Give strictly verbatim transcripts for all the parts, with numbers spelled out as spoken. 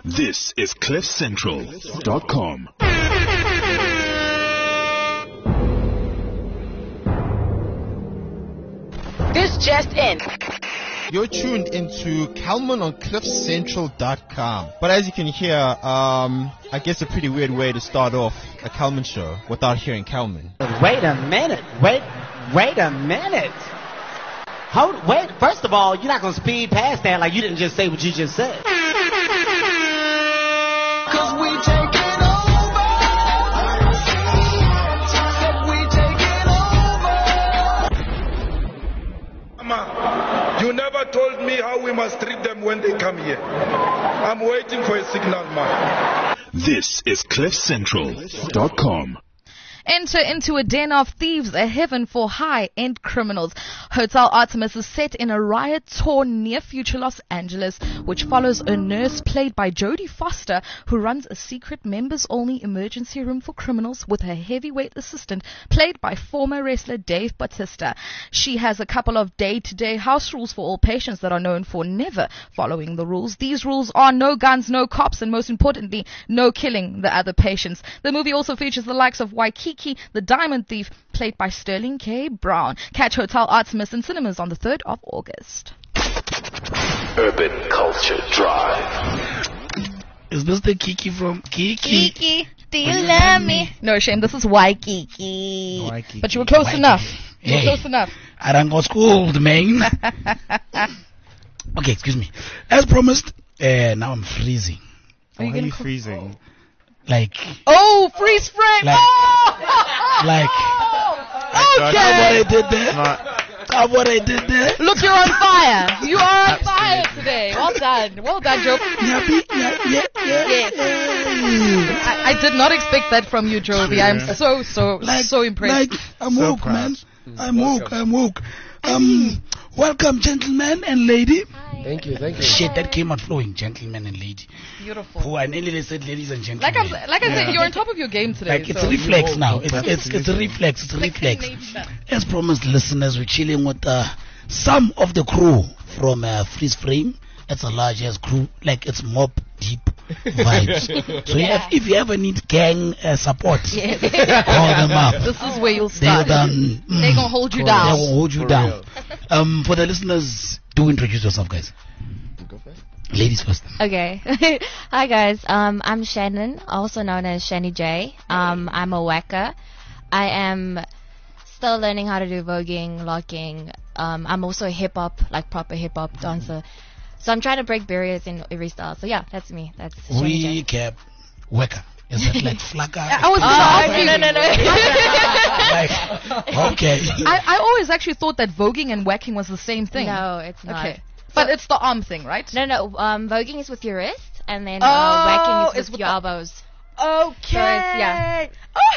This is cliff central dot com. This just in. You're tuned into Calman on cliff central dot com. But as you can hear, um, I guess a pretty weird way to start off a Calman show without hearing Calman. Wait a minute. Wait, wait a minute. Hold, wait. First of all, you're not gonna speed past that like you didn't just say what you just said. Cause we taking over. Said we taking over. Mama, you never told me how we must treat them when they come here. I'm waiting for a signal, man. This is cliff central dot com. Enter into a den of thieves, a heaven for high-end criminals. Hotel Artemis is set in a riot-torn near-future Los Angeles, which follows a nurse played by Jodie Foster, who runs a secret members-only emergency room for criminals with her heavyweight assistant, played by former wrestler Dave Bautista. She has a couple of day-to-day house rules for all patients that are known for never following the rules. These rules are no guns, no cops, and most importantly, no killing the other patients. The movie also features the likes of Waikiki, the Diamond Thief, played by Sterling K. Brown. Catch Hotel Artemis in cinemas on the third of August. Urban Culture Drive. Is this the Kiki from Kiki? Kiki, do you love me? No, shame, this is Waikiki. Waikiki. But you were close Waikiki. enough. You were Hey. close enough. I done got schooled, man. Okay, excuse me. As promised, uh, now I'm freezing. Why are you co- freezing? Like, Oh, freeze frame! Like- oh! like, Okay. how what I did there? How what I did there? Look, you're on fire. You are on fire today. Well done. Well done, Joe. Yappy, yeah, yeah, yeah. Yes. I, I did not expect that from you, Jovi. I'm so, so, Like, so impressed. Like, I'm So woke, proud. man. I'm woke, I'm woke. Um, welcome, gentlemen and lady. Thank you, thank you. Shit, that came out flowing, gentlemen and lady. Beautiful. Oh, I nearly said ladies and gentlemen. Like I, like I said, Yeah. you're on top of your game today. Like, it's so. a reflex now. It's, it's, it's a reflex. It's a reflex. As promised, listeners, we're chilling with uh, some of the crew from uh, Freeze Frame. It's a large ass crew. Like, it's mob deep vibes. So Yeah. if, if you ever need gang uh, support, Yes. call them up. This is where you'll They'll start. done, They're mm, gonna hold you They down. will hold you For down. real. Um, for the listeners, do introduce yourself, guys. Go first. Ladies first. Okay. Hi guys. Um, I'm Shannon, also known as Shani J. Um, I'm a whacker. I am still learning how to do voguing, locking. Um, I'm also a hip hop, like proper hip hop dancer. So I'm trying to break barriers in every style. So yeah, that's me. That's Shani J. Recap. Weka. Is that like flaka? I was gonna Oh, ask you. no, no, no. Like, okay. I, I always actually thought that voguing and whacking was the same thing. No, it's not. Okay. But it's the arm thing, right? No, no. Um, voguing is with your wrist, and then Oh, uh, whacking is it's with, with your the- elbows. Okay. So it's- yeah.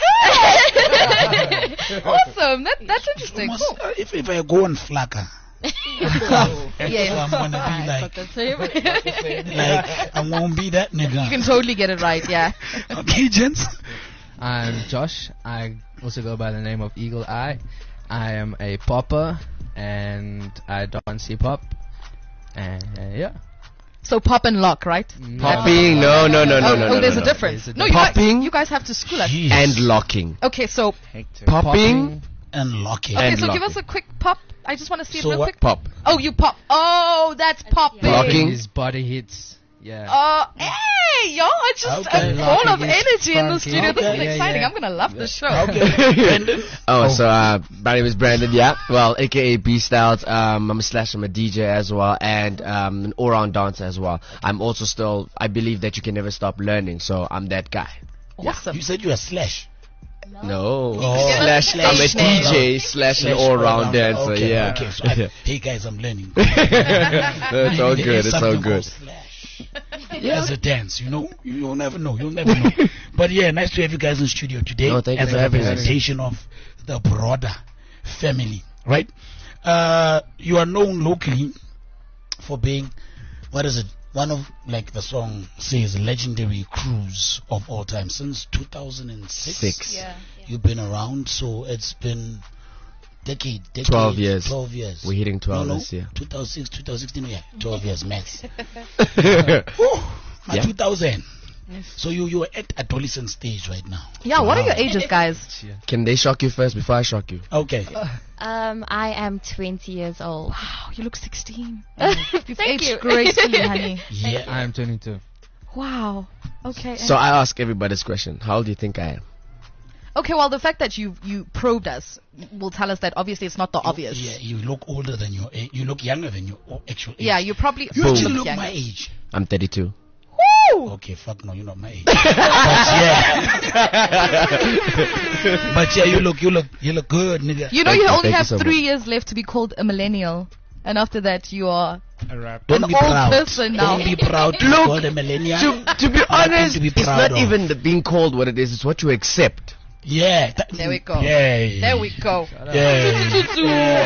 Oh, hey. Awesome. That, that's interesting. Almost, Cool. uh, if, if I go on flaka, Yeah. I'm gonna I be like, thought that's him. like, I won't be that nigga. You can totally get it right, yeah. Okay, gents. I'm Josh. I also go by the name of Eagle Eye. I am a popper and I dance hip hop. And uh, yeah. So pop and lock, right? Popping, no, no, no, no, oh, no, oh, no, there's no, a no. difference. There's a No, you guys, Popping. you guys have to school us. Jeez. And locking. Okay, so Popping and locking. okay, And so give locking. us a quick pop. I just want to see So it real what- quick. Pop. Oh, you pop. Oh, that's popping. Locking. His body hits. Yeah. Uh, hey, y'all are just Okay. uh, full of Locking is energy in the funky. studio. This Okay. is Yeah, exciting. yeah. I'm gonna love the show. Okay. Brandon. Oh, so uh, my name is Brandon, yeah. Well, aka B Styles. Um, I'm a slash, I'm a D J as well, and um, an all-round dancer as well. I'm also still, I believe that you can never stop learning, so I'm that guy. Awesome. You said you were slash. No, Oh. slash, I'm a Slash. D J slash an Slash all-round dancer, Okay, yeah. Okay, so I, hey guys, I'm learning. It's all There good, is it's all something good. called slash. As a dance, you know, you'll never know, you'll never know. But yeah, nice to have you guys in studio today No, thank you as for a having us. representation of the broader family, right? Uh, you are known locally for being, what is it? One of, like the song says, legendary crews of all time since two thousand six. Six. Yeah. You've been around, so it's been decade, decade, twelve years. twelve years. We're hitting twelve no, no, this year. two thousand six, two thousand sixteen, yeah, twelve years, maths. yeah, Oh, My Yeah. two thousand. So you you are at adolescent stage right now. Yeah, what are your Wow. ages, guys? Can they shock you first before I shock you? Okay. Um, I am twenty years old. Wow, you look sixteen. You've Thank aged you. gracefully, honey. Yeah. I am twenty-two. Wow. Okay. So I ask everybody this question: how old do you think I am? Okay, well, the fact that you you probed us will tell us that obviously it's not the obvious. Yeah, you look older than your age. You look younger than your o- actual age. Yeah, you probably You Boom. actually look younger. my age. I'm thirty-two. Woo! Okay, fuck no, you're not my age. but yeah. But yeah, you look, you look, you look good, nigga. You know, Thank you you, only thank you have so three years left to be called a millennial, and after that, you are Don't an be old proud. person now. Don't be proud to Look, call the millennial. To, to be Nothing honest, to be it's proud not of. even the being called what it is. It's what you accept. Yeah. that- There we go. Yeah. There we go. Yeah. Tutu.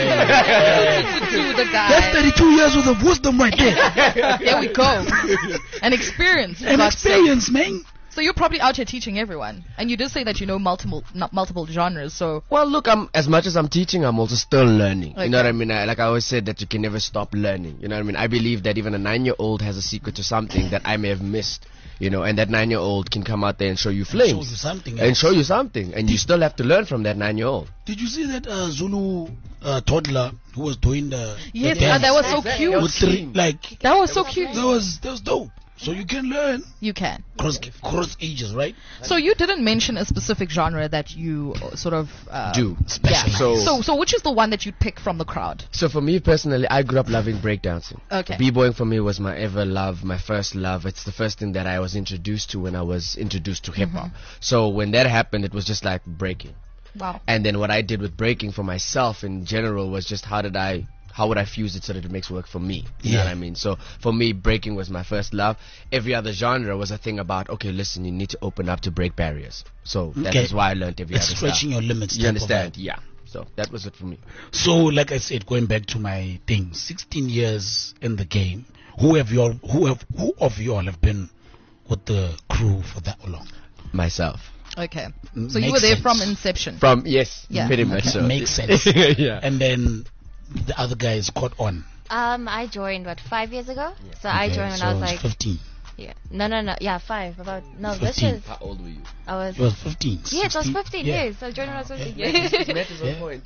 Tutu, the guy. That's thirty-two years worth of wisdom right there. There we go. An experience. for An God's sake. experience, man. So you're probably out here teaching everyone, and you did say that you know multiple, not multiple genres. So Well, look, I'm as much as I'm teaching, I'm also still learning. Okay. You know what I mean? I, like I always said that you can never stop learning. You know what I mean? I believe that even a nine-year-old has a secret to something that I may have missed. You know, and that nine-year-old can come out there and show you Show flames you something and else. show you something, and you still have to learn from that nine-year-old. Did you see that uh, Zulu uh, toddler who was doing the yes, the uh, dance that was so Exactly. cute. with three, like That was so cute. that was that was dope. So you can learn You can. cross cross ages, right? So you didn't mention a specific genre that you uh, sort of uh, Do. Yeah. Specialize. So- so so which is the one that you'd pick from the crowd? So for me personally, I grew up loving breakdancing. Okay. B-boying for me was my ever love, my first love. It's the first thing that I was introduced to when I was introduced to hip-hop. So when that happened, it was just like breaking. Wow. And then what I did with breaking for myself in general was just how did I, how would I fuse it so that it makes work for me? You know Yeah. what I mean? So for me, breaking was my first love. Every other genre was a thing about, okay, listen, you need to open up to break barriers. So that Okay. is why I learned every It's other stretching stuff. your limits. You type of understand? vibe. Yeah. So that was it for me. So, like I said, going back to my thing, sixteen years in the game. Who have you all? Who have? Who of you all have been with the crew for that long? Myself. Okay. M- So you makes were there sense. from inception. From, yes, Yeah. pretty much so. Makes sense. yeah. And then the other guys caught on. Um, I joined what five years ago. So I Okay, joined when so I was it's like, fifteen. yeah, no, no, no, yeah, five. About no, this fifteen. is How old were you? I was. It was fifteen. Yeah, it was sixteen. fifteen Yeah. years. So I joined when I was fifteen. Yeah. Yeah. is Yeah. point.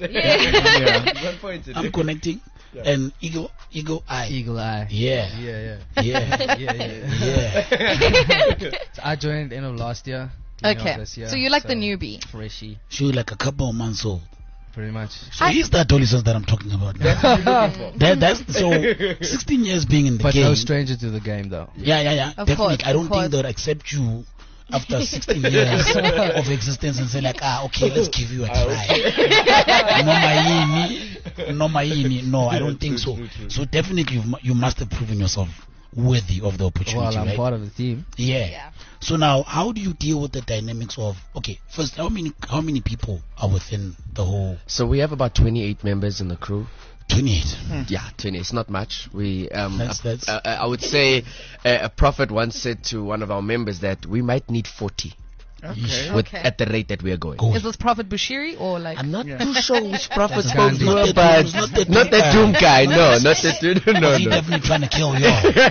Yeah. One point today. I'm connecting. And Eagle, Eagle Eye. Eagle Eye. Yeah. Yeah, Yeah. yeah. yeah, yeah. Yeah. So I joined end of last year. beginning of Okay. this year, So you like the newbie. Freshy, She was like a couple of months old. pretty much. So he's the adolescent that I'm talking about now. that, that's so sixteen years being in the But game. no stranger to the game, though. Yeah, yeah, yeah. Of Definitely. course, I don't of course. think they'll accept you after sixteen years of existence and say like, ah, okay, let's give you a try. no, my no, my no, I don't think so. So definitely, you mu- you must have proven yourself worthy of the opportunity, Well, I'm right? part of the team. Yeah. Yeah. So now, how do you deal with the dynamics of? Okay, first, how many how many people are within the whole So we have about twenty-eight members in the crew. twenty-eight? Yeah, twenty. It's not much. We, um, That's- uh, that's- uh, uh, I would say, uh, a prophet once said to one of our members that we might need forty Okay. with Okay. at the rate that we are going. Go. Is this Prophet Bushiri or like? I'm not too sure which prophet That's spoke Gandhi. to Not her, the but doom- not the not doom the guy. doom guy. No, not the doom. No, He no. definitely trying to kill you. no,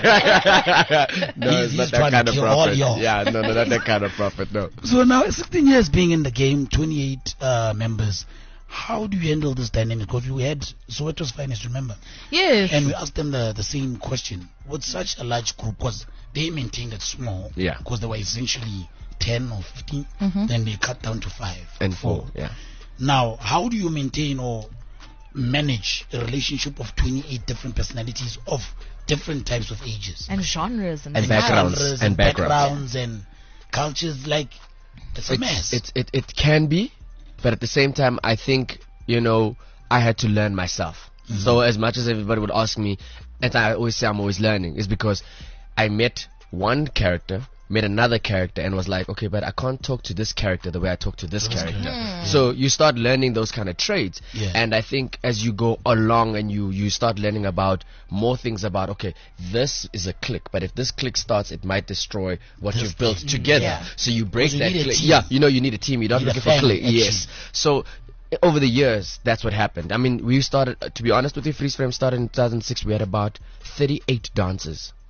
He's- it's he's not trying that to kind of kill all prophet. y'all. Yeah, no, no, not that kind of prophet. No. So now, sixteen years being in the game, twenty-eight uh, members. How do you handle this dynamic? Because we had Soweto's Finest, remember? Yes. And we asked them the, the same question. With such a large group, because they maintained it small, Yeah. because they were essentially ten or fifteen, Mhm. then they cut down to five. And four. Yeah. Now, how do you maintain or manage a relationship of twenty-eight different personalities of different types of ages? and genres and, And styles. backgrounds. Genres and backgrounds. backgrounds and cultures, like, it's a mess. It's, it, it, it can be, but at the same time, I think, you know, I had to learn myself. Mm-hmm. So as much as everybody would ask me, and I always say I'm always learning, is because I met one character, met another character, and was like, okay, but I can't talk to this character the way I talk to this character. So you start learning those kind of traits. Yeah. And I think as you go along and you, you start learning about more things about, okay, this is a click, but if this click starts, it might destroy what This you've built thing. together. Yeah. So you break you that need a click. team. Yeah, you know you need a team. You're not You need a looking for family, click. Yes. actually. So i- over the years, that's what happened. I mean, we started, uh, to be honest with you, Freeze Frame started in two thousand six. We had about thirty-eight dancers.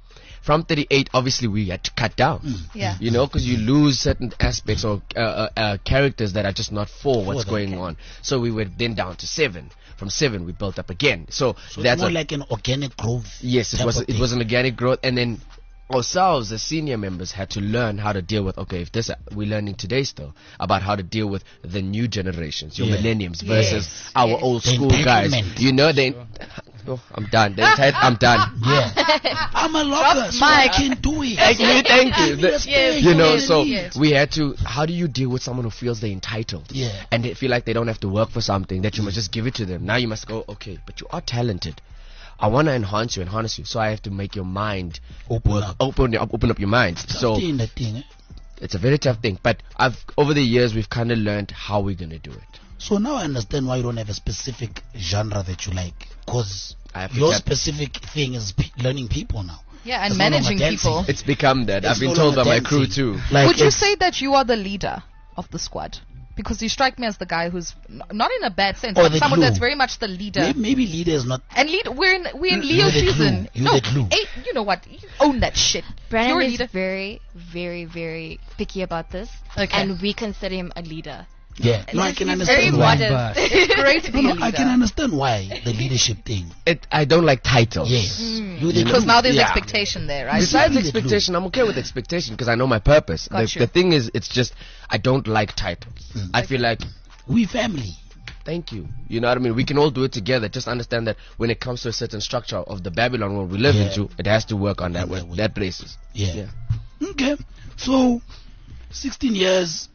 from thirty-eight, obviously we had to cut down. Yeah. You know, because you lose certain aspects or uh, uh, uh, characters that are just not for what's For the going game. on. So we were then down to seven. From seven, we built up again. So, So that's it's more what, like an organic growth. yes, it type was of it thing. was an organic growth, and then ourselves, the senior members, had to learn how to deal with. Okay, if this we're learning today still about how to deal with the new generations, your Yeah. millenniums Yes, versus our yes. old The school guys. entitlement. You know, they. Oh, I'm done. The enti- I'm done. Yeah. I'm a locker, so I mic. can do it. Thank you, thank you. The- Yes, you know, yes, so yes. we had to. How do you deal with someone who feels they're entitled? Yeah. And they feel like they don't have to work for something, that you must just give it to them. Now you must go, okay, but you are talented. I want to enhance you, enhance you. So I have to make your mind Open work, up. open up, open up your mind. So Tough thing, that thing, eh? it's a very tough thing. But I've over the years we've kind of learned how we're gonna do it. So now I understand why you don't have a specific genre that you like, because I have to your tap- specific thing is pe- learning people now. Yeah, and It's no longer managing dancing. people. It's become that. It's I've been no told by longer my crew dancing. too. Like Would you it's- say that you are the leader of the squad? Because you strike me as the guy who's n- not in a bad sense, Or but the someone glue. that's very much the leader. maybe, maybe leader is not. And lead, we're in we're in You're Leo the glue. season. You're no, the glue. Hey, you know what? You own that shit. Brandon You're a is leader. very, very, very picky about this, Okay. and we consider him a leader. Yeah, no, I can He's very understand why. modest. It's great to No, be a no, leader. I can understand why the leadership thing. It. I don't like titles. Yes, Mm. you the Because glue. now there's Yeah. expectation there, right? Besides Exactly. expectation, I'm okay with expectation because I know my purpose. Got The, you. the thing is, it's just I don't like titles. Mm. I feel like, we family. thank you. You know what I mean? We can all do it together. Just understand that when it comes to a certain structure of the Babylon world we live Yeah. into, it has to work on that On way, that way. that basis. Yeah. Yeah. Okay, so sixteen years,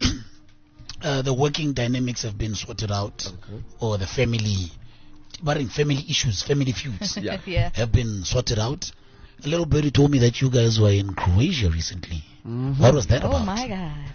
uh, the working dynamics have been sorted out, Okay. or the family, but in family issues, family feuds Yeah. Yeah. have been sorted out. A little birdie told me that you guys were in Croatia recently. Mhm. What was that Oh about? my god.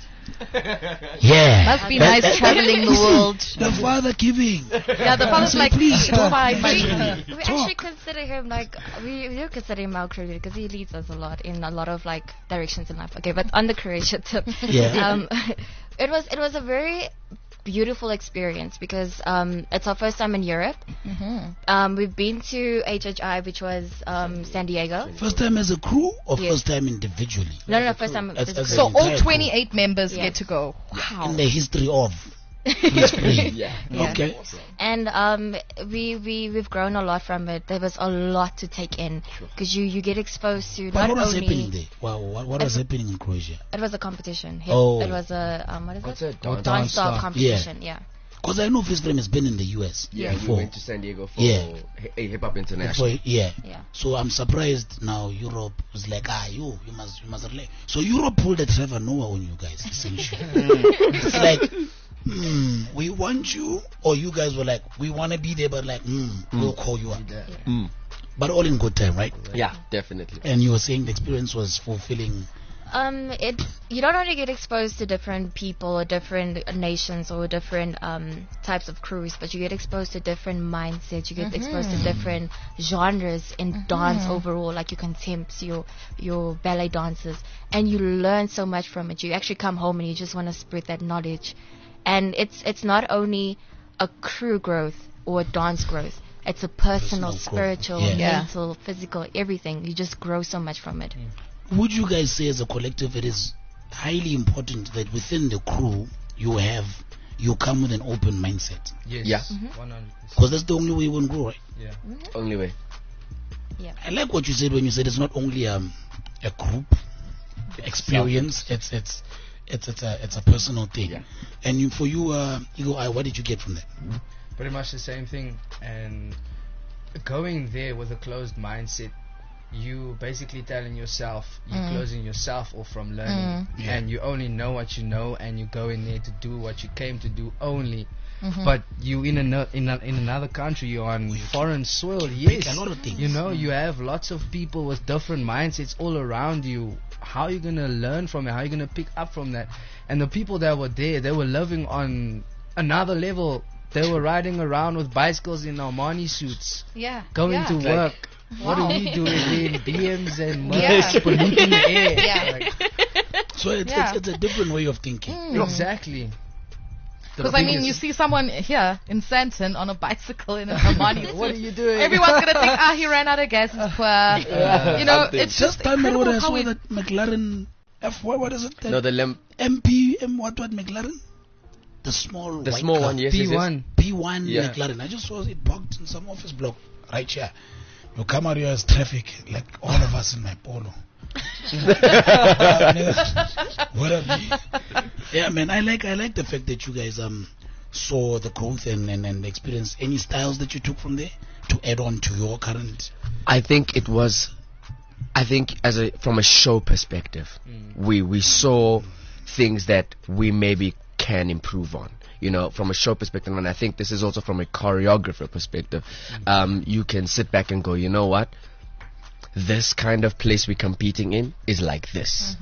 Yeah. Must be That- nice that- traveling the you see, world. The father giving. Yeah, the father's Say, like, please, talk. "Bye, bye." We Talk. actually consider him like we, we do consider him our creator because he leads us a lot in a lot of like directions in life. Okay, but on the Croatia tip, Yeah. um, it was it was a very beautiful experience because um, it's our first time in Europe. Mhm. Um, we've been to H H I, which was um, San Diego. First time as a crew or Yes. first time individually? No, no, no, first time. As- as a as crew. So an all entire crew. twenty-eight members Yeah. get to go. Wow. In the history of Please play. Yeah. Yeah. Okay. And um, we we we've grown a lot from it. There was a lot to take in because you you get exposed to But not what was only happening there? Wow, what, what was happening in Croatia? it was a competition. Hip- Oh. It was a um, what is What's it? it? Dance- Dance style style. competition. Yeah. Because I know Fist Frame has been in the U S Yeah, we before. went to San Diego for Yeah. Hi- Hip Hop International. Before- yeah. Yeah. So I'm surprised now Europe was like, ah, you, you must, you must relate. So Europe pulled a Trevor Noah on you guys, essentially. It's like, hmm, we want you, or you guys were like, we want to be there, but like, hmm, we'll call you up. Mm. But all in good time, right? Yeah, definitely. And you were saying the experience was fulfilling. Um, it you don't only get exposed to different people or different nations or different um types of crews, but you get exposed to different mindsets. You get exposed to different genres in dance overall, like your contemps, your your ballet dancers, and you learn so much from it. You actually come home and you just want to spread that knowledge, and it's it's not only a crew growth or a dance growth. It's a personal, Personal growth. spiritual, Yeah. Yeah. mental, physical, everything. You just grow so much from it. Would you guys say as a collective it is highly important that within the crew you have, you come with an open mindset? Yes. Yeah. one hundred percent. Because that's the only way you will grow, right? Yeah. Only way. I like what you said when you said it's not only um, a group experience, it's it's it's it's a it's a personal thing. Yeah. And you, for you, uh, you go, I, what did you get from that? Pretty much the same thing. And going there with a closed mindset, you basically telling yourself you're Mm. closing yourself off from learning, Yeah. and you only know what you know, and you go in there to do what you came to do only. Mhm. But you in ano- in a, in another country, you're on you foreign soil. pick Yes, a lot of things. you know you have lots of people with different mindsets all around you. How are you gonna learn from it? How are you gonna pick up from that? And the people that were there, they were living on another level. They were riding around with bicycles in Armani suits, Yeah. going yeah. to Like- work. What are we doing there in B Ms and Yeah. Mercs, polluting the air? Yeah. Like, So it's, Yeah. it's, it's a different way of thinking. Mm. exactly. Because I mean, you see someone here in Santon on a bicycle in a Armani. What are you doing? Everyone's gonna think, ah, he ran out of gas. He's poor. Uh, you know, Something. it's just just time ago incredible I how saw we. that McLaren F what what is it? That No, the lim- M P M what what McLaren? The small the white small car. one, yes, yes, P yes. one. P one Yeah. McLaren. I just saw it parked in some office block right here. You come out here as traffic like all of us in my polo. What up, G? Yeah, man. I like I like the fact that you guys um saw the growth and and, and experienced any styles that you took from there to add on to your current. I think it was, I think as a from a show perspective, we we saw things that we maybe can improve on. You know, from a show perspective, and I think this is also from a choreographer perspective. Um, you can sit back and go, you know what? This kind of place we're competing in is like this.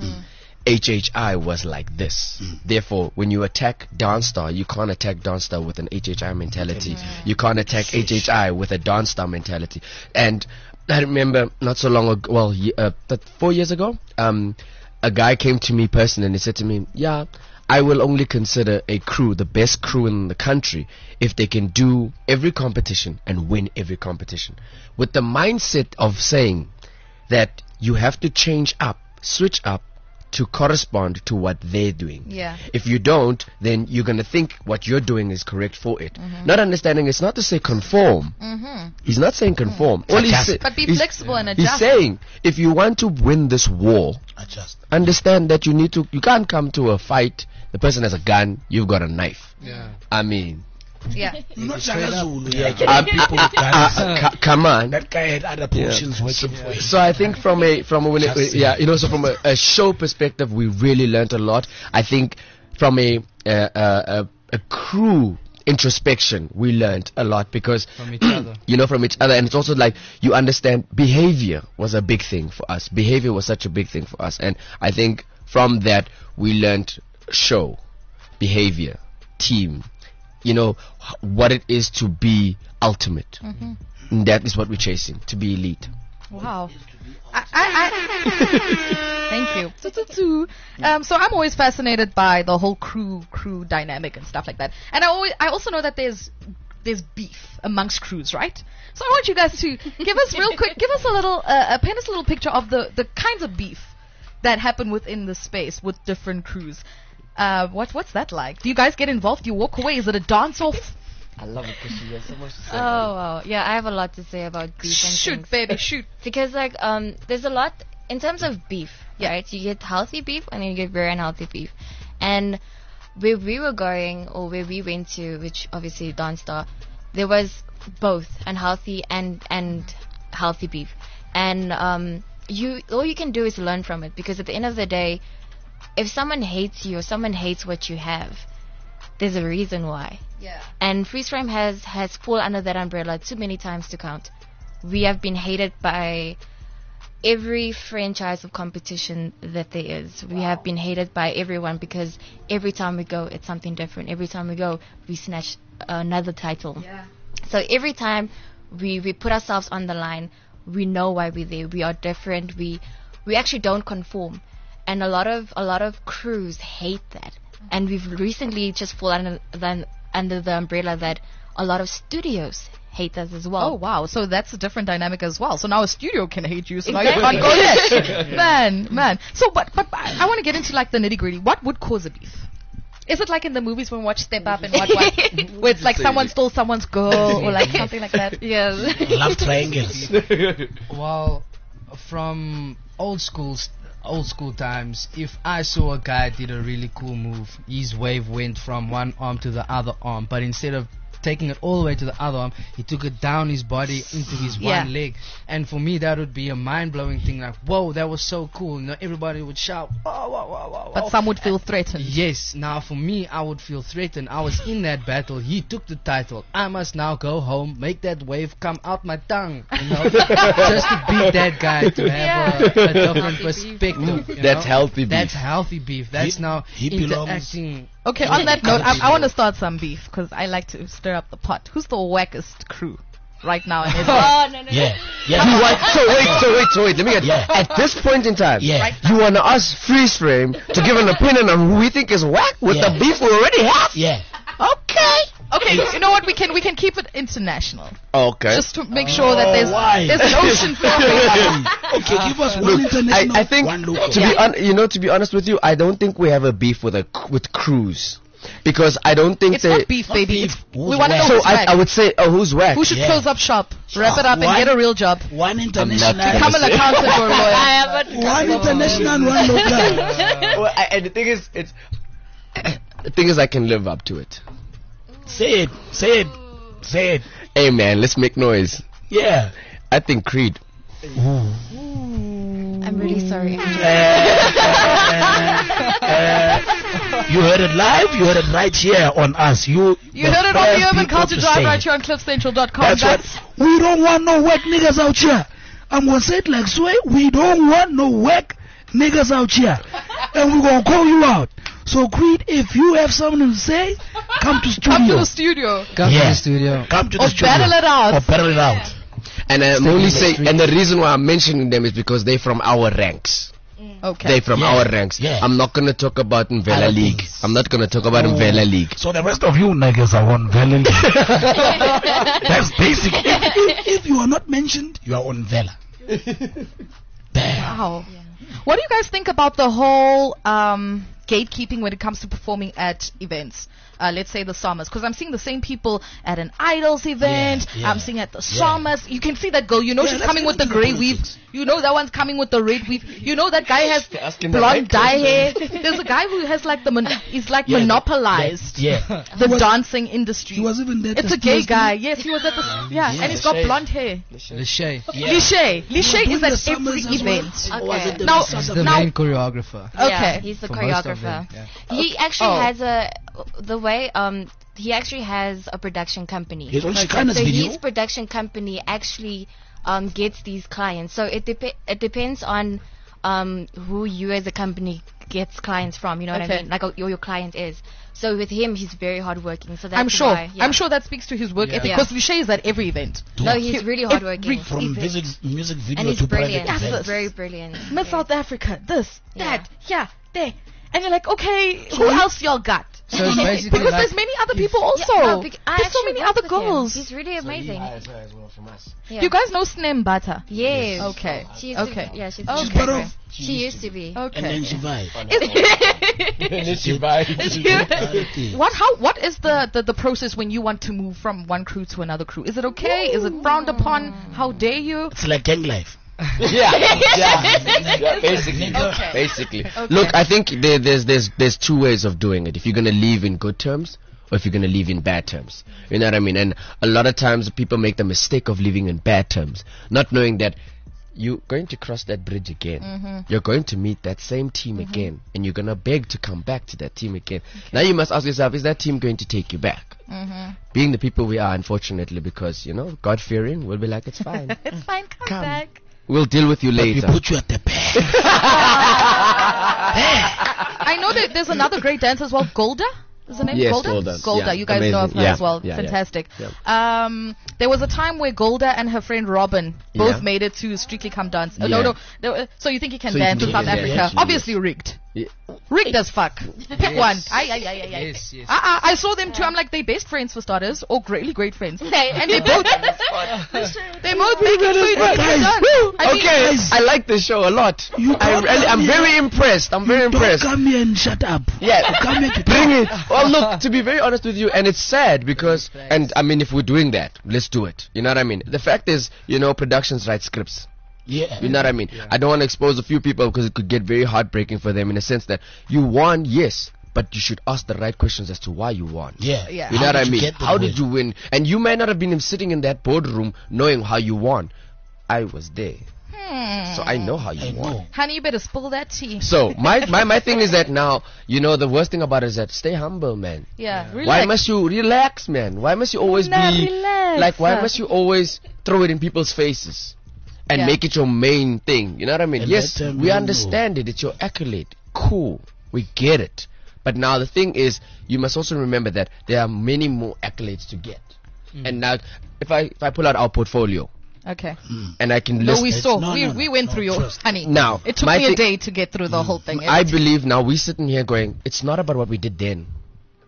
H H I was like this. Therefore, when you attack Dance Star, you can't attack Dance Star with an H H I mentality. You can't attack H H I with a Dance Star mentality. And I remember not so long ago, well, ye- uh, th- four years ago, um, a guy came to me personally and he said to me, yeah, I will only consider a crew the best crew in the country if they can do every competition and win every competition. With the mindset of saying that you have to change up, switch up to correspond to what they're doing. Yeah. If you don't, then you're going to think what you're doing is correct for it. Not understanding it's not to say conform. Mm-hmm. He's not saying conform. All he's sa- But be he's- flexible and He's adjust. saying if you want to win this war, Adjust. understand that you need to, you can't come to a fight, the person has a gun, you've got a knife. Yeah. I mean, Yeah. Not Straight up. Zulu. Yeah, uh, killing people with guns. uh, uh, c- come on. That guy had other Yeah. portions working for him. So I think from a from a when it, Just yeah, you know, so from a, a show perspective, we really learned a lot. I think from a uh, uh, a, a crew introspection, we learned a lot because From each other. you know, from each other, and it's also like you understand behavior was a big thing for us. Behavior was such a big thing for us, and I think from that we learned show, behavior, team. You know h- what it is to be ultimate. And that is what we're chasing, to be elite. Wow. I, I, I Thank you. Tututu. Um, so I'm always fascinated by the whole crew crew dynamic and stuff like that. And I always I also know that there's there's beef amongst crews, right? So I want you guys to give us real quick, give us a little, uh, uh, paint us a little picture of the the kinds of beef that happen within the space with different crews. Uh, what what's that like? Do you guys get involved? Do you walk away? Is it a dance off? I love it because she has so much to say. Oh, wow. Yeah, I have a lot to say about beef and Shoot, things. baby, shoot. Because like um there's a lot in terms of beef, right? You get healthy beef and then you get very unhealthy beef. And where we were going or where we went to, which obviously Dance Star, there was both unhealthy and and healthy beef. And um you all you can do is learn from it, because at the end of the day, if someone hates you or someone hates what you have, there's a reason why. Yeah. And Freeze Frame has has fallen under that umbrella too many times to count. We have been hated by every franchise of competition that there is. We have been hated by everyone because every time we go, it's something different. Every time we go, we snatch another title. Yeah. So every time we, we put ourselves on the line, we know why we're there. We are different. We we actually don't conform. And a lot of a lot of crews hate that. And we've recently just fallen under the, under the umbrella that a lot of studios hate us as well. Oh wow, so that's a different dynamic as well. So now a studio can hate you, so now Exactly. you can't go there. Man, man. So but but I, I want to get into like the nitty gritty. What would cause a beef? Is it like in the movies when we watch Step Up and what what? Where it's like someone stole someone's girl or like something like that? Yes. Love triangles. Well, from old school st- old school times, if I saw a guy did a really cool move, his wave went from one arm to the other arm, but instead of taking it all the way to the other arm, he took it down his body into his Yeah. one leg. And for me, that would be a mind-blowing thing, like, whoa, that was so cool. You know, everybody would shout, whoa, whoa, whoa, whoa, But whoa. some would feel threatened. Yes, now for me, I would feel threatened. I was in that battle. He took the title. I must now go home, make that wave come out my tongue, you know, just to beat that guy, to have a, a different perspective. you That's know? healthy beef. That's healthy beef. That's He- now he belongs- interacting. Okay, on that note, I, I want to start some beef because I like to stir up the pot. Who's the wackest crew right now in S A? Oh, no, no, no. Yeah, You yeah. want, so wait, so wait, so wait. Let me get. Yeah. At this point in time, Yeah. Right you want to ask Freeze Frame to give an opinion on who we think is whack with Yeah. the beef we already have? Yeah. okay, you know what? We can we can keep it international, Okay. just to make sure that there's why? there's an ocean for everybody. Okay, give us one Look, international, I, I think one local. to be un- you know to be honest with you, I don't think we have a beef with a with Cruise, because I don't think It's they. not beef, baby. It's, Who's we want to know whack? So who's I, whack. I would say, oh, who's whack? Who should Yeah. close up shop, wrap it up, and One- get a real job? One gonna international. Become an say. accountant or a lawyer. I am a One international and one local. Well, I, and the thing is, it's the thing is, I can live up to it. Say it, say it, say it. Hey man, let's make noise. Yeah. I think Creed. I'm really sorry. Uh, you heard it live. You heard it right here on us. You. You heard it on the Urban people Culture to Drive say right it. here on cliff central dot com. That's That's what. We don't want no whack niggas out here. I'm gonna say it like sway. We don't want no whack niggas out here, and we're gonna call you out. So Creed, if you have something to say, come to studio. come to the studio. Come to Yeah. the studio. Come to the Or studio. battle it out. Or battle it out. And I'm Stick only in the saying, street. and the reason why I'm mentioning them is because they're from our ranks. Okay. They're from Yeah. our ranks. Yeah. I'm not gonna talk about Mvela Other League. things. I'm not gonna talk about Mvela League. So the rest of you niggas are on Vela. That's basic. If, if, if you are not mentioned, you are on Vela. Damn. Wow. What do you guys think about the whole um, gatekeeping when it comes to performing at events? Uh, let's say the Summers, because I'm seeing the same people at an Idols event. Yeah, yeah. I'm seeing at the Summers. You can see that girl. You know Yeah, she's let's coming get with the into grey the weave. politics. You know that one's coming with the red weave. You know that guy has asking the blonde right dye hair. question. There's a guy who has like the mon- he's like Yeah, monopolized Yeah. the He was- dancing industry. He was even there. It's to a gay steal- guy. Yes, he was at the yeah, Yeah. and he's got Lachey. blonde hair. Lachey. Yeah. Lishay, He was Lishay doing is the at Summers every as well. event. Or was it the Now- Summers? He's the Now- main choreographer. Okay. Yeah, he's the For most of them, choreographer. yeah. He actually Oh. has a the way um he actually has a production company. He's on so Chicana's video. his production company actually um gets these clients. So it dep- it depends on um who you as a company gets clients from. You know what Okay. I mean? Like uh, your your client is. So with him, he's very hardworking. So that's I'm sure. why, yeah. I'm sure that speaks to his work Yeah. ethic Yeah. because Lishay is at every event. No, he's really hardworking. Every From event. music, music video And he's to brilliant. private Yes, events. Very brilliant. Miss Yeah. South Africa, this, Yeah. that, yeah, there. And you're like, okay, who else y'all got? So it's basically because like there's many other people Yeah, also. no, bec- I there's so actually many work other with him. girls. He's really amazing. Yeah. You guys know Snem Butter? Yes. Okay. She used Okay. To be, yeah, she's Okay. She's part okay. of. She used to be. And then Okay. she vibe. Is- what how what is the, the the process when you want to move from one crew to another crew? Is it okay? Is it frowned upon? How dare you? It's like gang life. yeah, yeah, yeah, basically, Okay. basically. Okay. Look, I think there, there's there's there's two ways of doing it. If you're gonna leave in good terms, or if you're gonna leave in bad terms, you know what I mean. And a lot of times people make the mistake of leaving in bad terms, not knowing that you're going to cross that bridge again. Mm-hmm. You're going to meet that same team again, and you're gonna beg to come back to that team again. Now you must ask yourself: is that team going to take you back? Mm-hmm. Being the people we are, unfortunately, because you know, God fearing, we'll be like, it's fine. It's fine. Come, Come. back. We'll deal with you But we later. put you at the back. I know that there's another great dancer as well, Golda. Is the name Yes, Golda? Golda. Golda. Yeah, You guys know of her amazing. as well. Yeah, yeah, yeah. Fantastic. Yeah. Um, there was a time where Golda and her friend Robin both Yeah. made it to Strictly Come Dance. Oh, Yeah. no, no, no. uh, So you think you can So you dance can in South dance, Africa? yeah, actually, Obviously rigged. Yeah. Rigged as fuck. Pick one. Aye, aye, aye, aye, aye. Yes, yes. Uh, uh, I saw them too. I'm like, they best friends for starters, or really great friends. and they both, they both making sure you don't get done. I mean, Okay, I like this show a lot. You I don't really, I'm come very here. impressed. I'm very Don't impressed. come here and shut up. Yeah, Come here to bring it. talk. Well, look, to be very honest with you, and it's sad because, and I mean, if we're doing that, let's do it. You know what I mean? The fact is, you know, productions write scripts. Yeah. You know what I mean? I don't want to expose a few people because it could get very heartbreaking for them in a sense that you won, yes, but you should ask the right questions as to why you won. Yeah. Yeah. You know How what I did you mean? get the How win? did you win? And you may not have been sitting in that boardroom knowing how you won. I was there, hmm. so I know how you I won. know. Honey, you better spill that tea. So my, my my thing is that now, you know, the worst thing about it is that stay humble, man. Yeah, relax. Why must you relax, man? Why must you always Nah, be relax. like? Why must you always throw it in people's faces and Yeah. make it your main thing? You know what I mean? And Yes, let them we know. understand it. It's your accolade. Cool, we get it. But now the thing is, you must also remember that there are many more accolades to get. And now, if I if I pull out our portfolio Okay. and I can No, list we It's- saw. no, we no, no, we went no, through your trust. honey. Now, It took my me a thi- day to get through the whole thing. I believe now we're sitting here going, it's not about what we did then.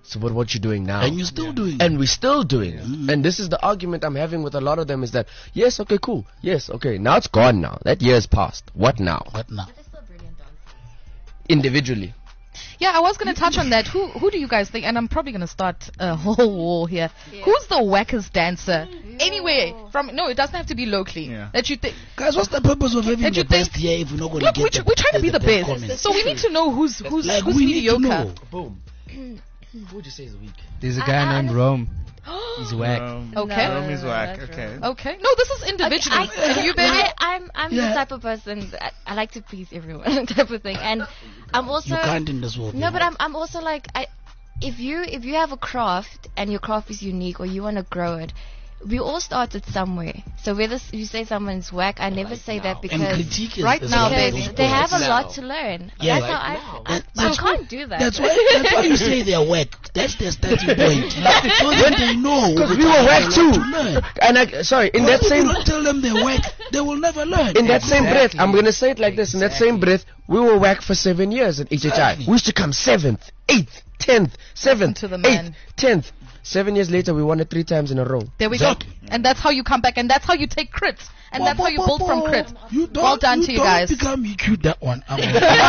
So what what you doing now? And you're still doing it. And we're still doing it. And this is the argument I'm having with a lot of them is that, yes, okay, cool. Yes, okay. Now it's gone now. That year's passed. What now? What now? Individually. Yeah, I was going to touch on that. Who who do you guys think? And I'm probably going to start a whole war here. Who's the wackest dancer? Anyway, from no, it doesn't have to be locally. Yeah. That you think. Guys, what's the purpose of having That you the think- best here if we're not going to Look, get we're, the, tr- we're trying to be the best. comments? So we need to know who's who's Like, who's we need to mediocre. know. Boom. Who would you say is weak? There's a guy named Rome. He's whack. Um, Okay. Rome is No, whack. that's Okay. Okay. No, this is individually. Okay, I, Have you been? I, I'm I'm Yeah. the type of person that I, I like to please everyone type of thing, and I'm also You can't in this world. no, you but know. I'm I'm also like I, if you if you have a craft and your craft is unique or you want to grow it, we all started somewhere. So whether s- you say someone's whack, I never say that because And critique is Right is now, one of baby. those because they have a points. lot to learn. Yeah. That's how I, I, That- I that's can't do that. That's why. That's why you say they're whack. That's their starting point. So that they know. Because which we are were they whack allowed too. to learn. And I, sorry, in But that if same you don't tell them they're whack, they will never learn. in that same breath, Exactly. I'm gonna say it like this. In that same breath, we were whack for seven years at H H I. Exactly. We used to come seventh, eighth, tenth, seventh, to the man. eighth, tenth. Seven years later, we won it three times in a row. There we Exactly. go. And that's how you come back, and that's how you take crits, and that's how you build from crit. You don't, Well done you to you don't guys. become E Q that one. I'm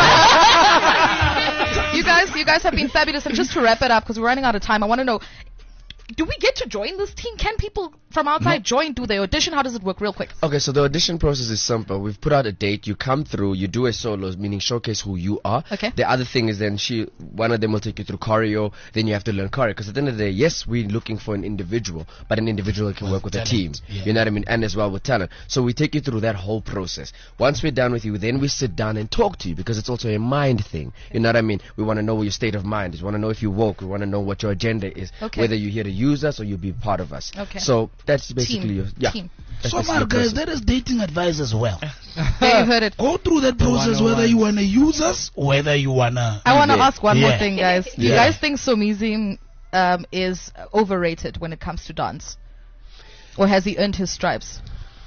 You guys, you guys have been fabulous. And just to wrap it up, because we're running out of time, I want to know: do we get to join this team? Can people from outside join? Do they audition? How does it work? Real quick. Okay, so the audition process is simple. We've put out a date. You come through. You do a solo, meaning showcase who you are. Okay. The other thing is then she, one of them will take you through choreo. Then you have to learn choreo. Because at the end of the day, yes, we're looking for an individual, but an individual can work with a team. talent, yeah. You know what I mean? And as well with talent. So we take you through that whole process. Once we're done with you, then we sit down and talk to you because it's also a mind thing. You know what I mean? We want to know what your state of mind is. We want to know if you woke. We want to know what your agenda is. Okay. Whether you're here to use us or you'll be part of us. Okay. So that's basically Team. your yeah. Team. That's so basically far, your guys, process. that is dating advice as well. There you heard it. Go through that process whether you want to use us or whether you want to. I want to Yeah. ask one more Yeah. thing, guys. You Yeah. guys think Somizi um, is overrated when it comes to dance, or has he earned his stripes?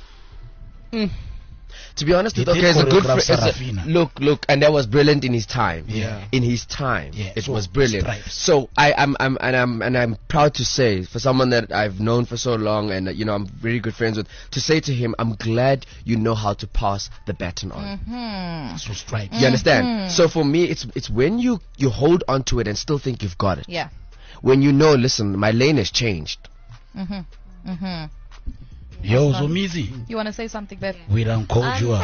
To be honest, He with okay, did it's a good choreograph fr- it's a- Sarafina. look, look, and that was brilliant in his time. Yeah. In his time, Yeah, it so was brilliant. stripes. So I, I'm, I'm, and I'm, and I'm proud to say, for someone that I've known for so long, and uh, you know, I'm very good friends with, to say to him, I'm glad you know how to pass the baton on. Hmm. So stripes. You understand? So for me, it's, it's when you, you hold on to it and still think you've got it. Yeah. When you know, listen, my lane has changed. Mm-hmm. Mm-hmm. Yo, Somizi, You want to say something, babe? we done called Um, you out.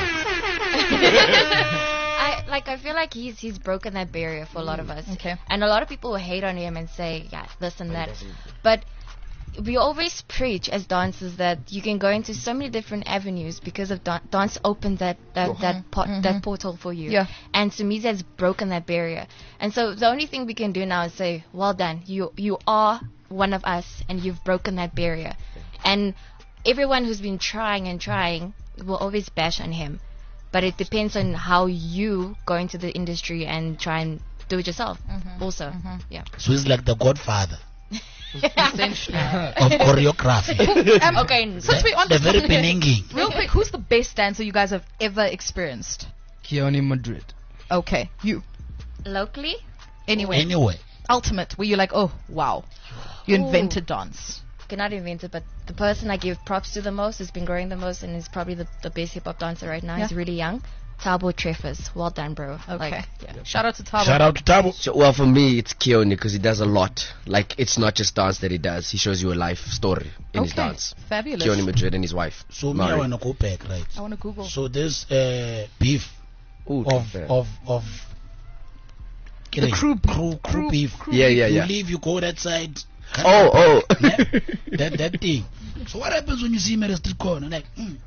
I like I feel like he's he's broken that barrier for a lot of us. Okay. And a lot of people will hate on him and say, yeah, this and that. But we always preach as dancers that you can go into so many different avenues because of dan- dance opened that that that, pot, that portal for you. Yeah. And Sumizi has broken that barrier. And so the only thing we can do now is say, well done. You you are one of us and you've broken that barrier. And everyone who's been trying and trying will always bash on him. But it depends on how you go into the industry and try and do it yourself also. Yeah. So he's like the godfather Essentially. of choreography. Um, Okay. Since we're on The this very topic, beninging. real quick, who's the best dancer you guys have ever experienced? Keone Madrid. Okay, you. Locally? Anyway, Anyway, ultimate, where you're like, oh wow, you Ooh. invented dance. Cannot invent it, but the person I give props to the most has been growing the most and is probably the, the best hip hop dancer right now. Yeah. He's really young. Tabo Treffers. Well done, bro. Okay. Like, yeah. Shout out to Tabo. shout out to Tabo. So, well, for me, it's Keone because he does a lot. Like, it's not just dance that he does. He shows you a life story in his Okay, dance. fabulous. Keone Madrid and his wife. So me, I Mari. want to go back, right? I want to Google. So there's uh, beef Ooh, of fair. of of The crew beef. crew, crew Crew- beef. crew Yeah, yeah, You yeah. leave, you go that side. Oh, oh. Yeah, that that thing. So what happens when you see me at the street corner? Like, mm.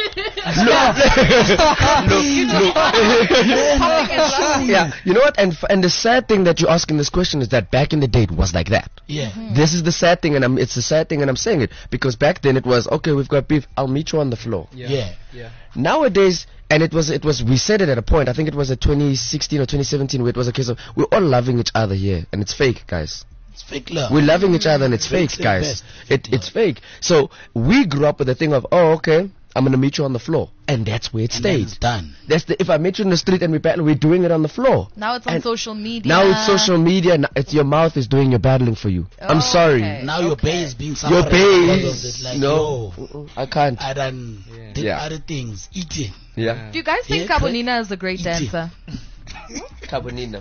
Yeah, you know what? And f- and the sad thing that you're asking this question is that back in the day it was like that. yeah. This is the sad thing, and I'm, it's the sad thing, and I'm saying it because back then it was okay. We've got beef. I'll meet you on the floor. Yeah. Yeah. Nowadays, and it was it was we said it at a point. I think it was at twenty sixteen or twenty seventeen where it was a case of we're all loving each other here, and it's fake, guys. It's fake love. We're loving each other, and it's Fake fake, the guys. best. It, Fake it's fake. So we grew up with the thing of, oh, okay, I'm gonna meet you on the floor, and that's where it And then stayed. it's done. That's the if I met you in the street and we battle, we're doing it on the floor. Now it's on And social media. Now it's social media. n- It's your mouth is doing your battling for you. I'm sorry. Okay. Now your Okay. pay is being Your suffered pay because is of it. Like, no. yo, Mm-mm, I can't. I done did Yeah. other things, eating. Yeah. Do you guys think Yeah, Kabonina is a great Eating. dancer? Kabonina.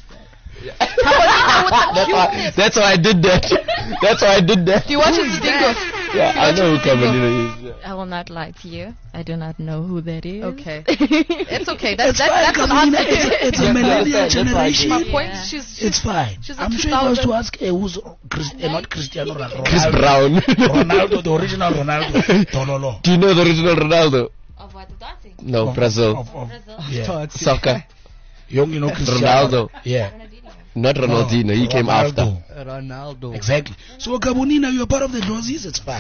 Kabonina with the That's why, cuteness. that's why I did that. That's why I did that. Do you watch it, Stingo? Yeah, I know who Kabonina is. Yeah. I will not lie to you. I do not know who that is. Okay. It's okay. That's, It's that, fine, that's an Kabonina. answer. It's a, it's a Yeah, millennial that's fine, that's generation. My fine. point, Yeah. she's, she's It's fine. She's a I'm sure if I was to two thousand ask uh, who's Chris, uh, not Cristiano Ronaldo. Chris Ronaldo. Brown. Ronaldo, the original Ronaldo. Tololo. Do you know the original Ronaldo? Of what? Of dancing? No, Of- Brazil. Of, of, Brazil? yeah. Soccer. Young, you know, Cristiano. Ronaldo. Yeah. Not Ronaldinho. He came Ronaldo. after. Ronaldo. Exactly. So, Kabonina, you're part of the Dozis, it's fine.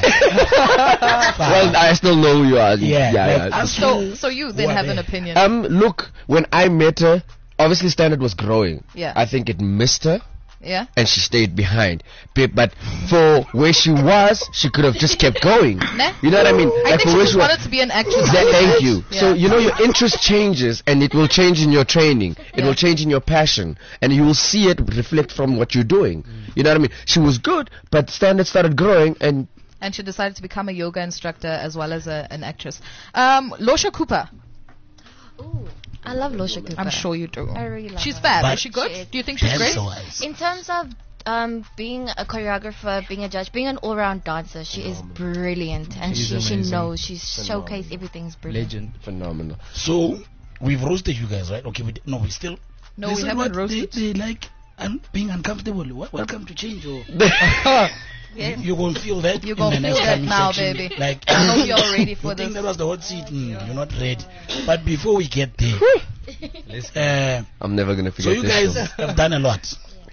Well, I still know who you are. Yeah, yeah. like yeah. us So, who- so you who then are have an there. opinion. Um, look, when I met her, obviously Standard was growing. Yeah. I think it missed her, Yeah? and she stayed behind. But, but for where she was, she could have just kept going. Nah. You know what I mean? I Like think for she where just she was- wanted to be an actress. That- thank you. Yeah. So you know your interest changes, and it will change in your training. It Yeah. will change in your passion, and you will see it reflect from what you're doing. You know what I mean? She was good, but Standard started growing, and And she decided to become a yoga instructor as well as a, an actress. Um, Losha Cooper. Ooh, I love Losha Cooper. I'm sure you do. I really love She's her. fab. But Is she good? she is. Do you think she's great? Dancer-wise. In terms of um, being a choreographer, being a judge, being an all-round dancer, she is brilliant, and She's she she amazing. knows she's showcased everything's brilliant. Legend. phenomenal. So, we've roasted you guys, right? Okay, we, d- no, we still. No, they we said haven't what roasted. They, they like un- being uncomfortable. Wel- welcome to change. Or Yes. you're going to feel that. You're in gonna the feel next that coming now, section. baby. Like, I know you're ready you for think this. that was the hot seat? Mm, you're not ready. But before we get there, uh, I'm never gonna so forget you this. guys show. have done a lot,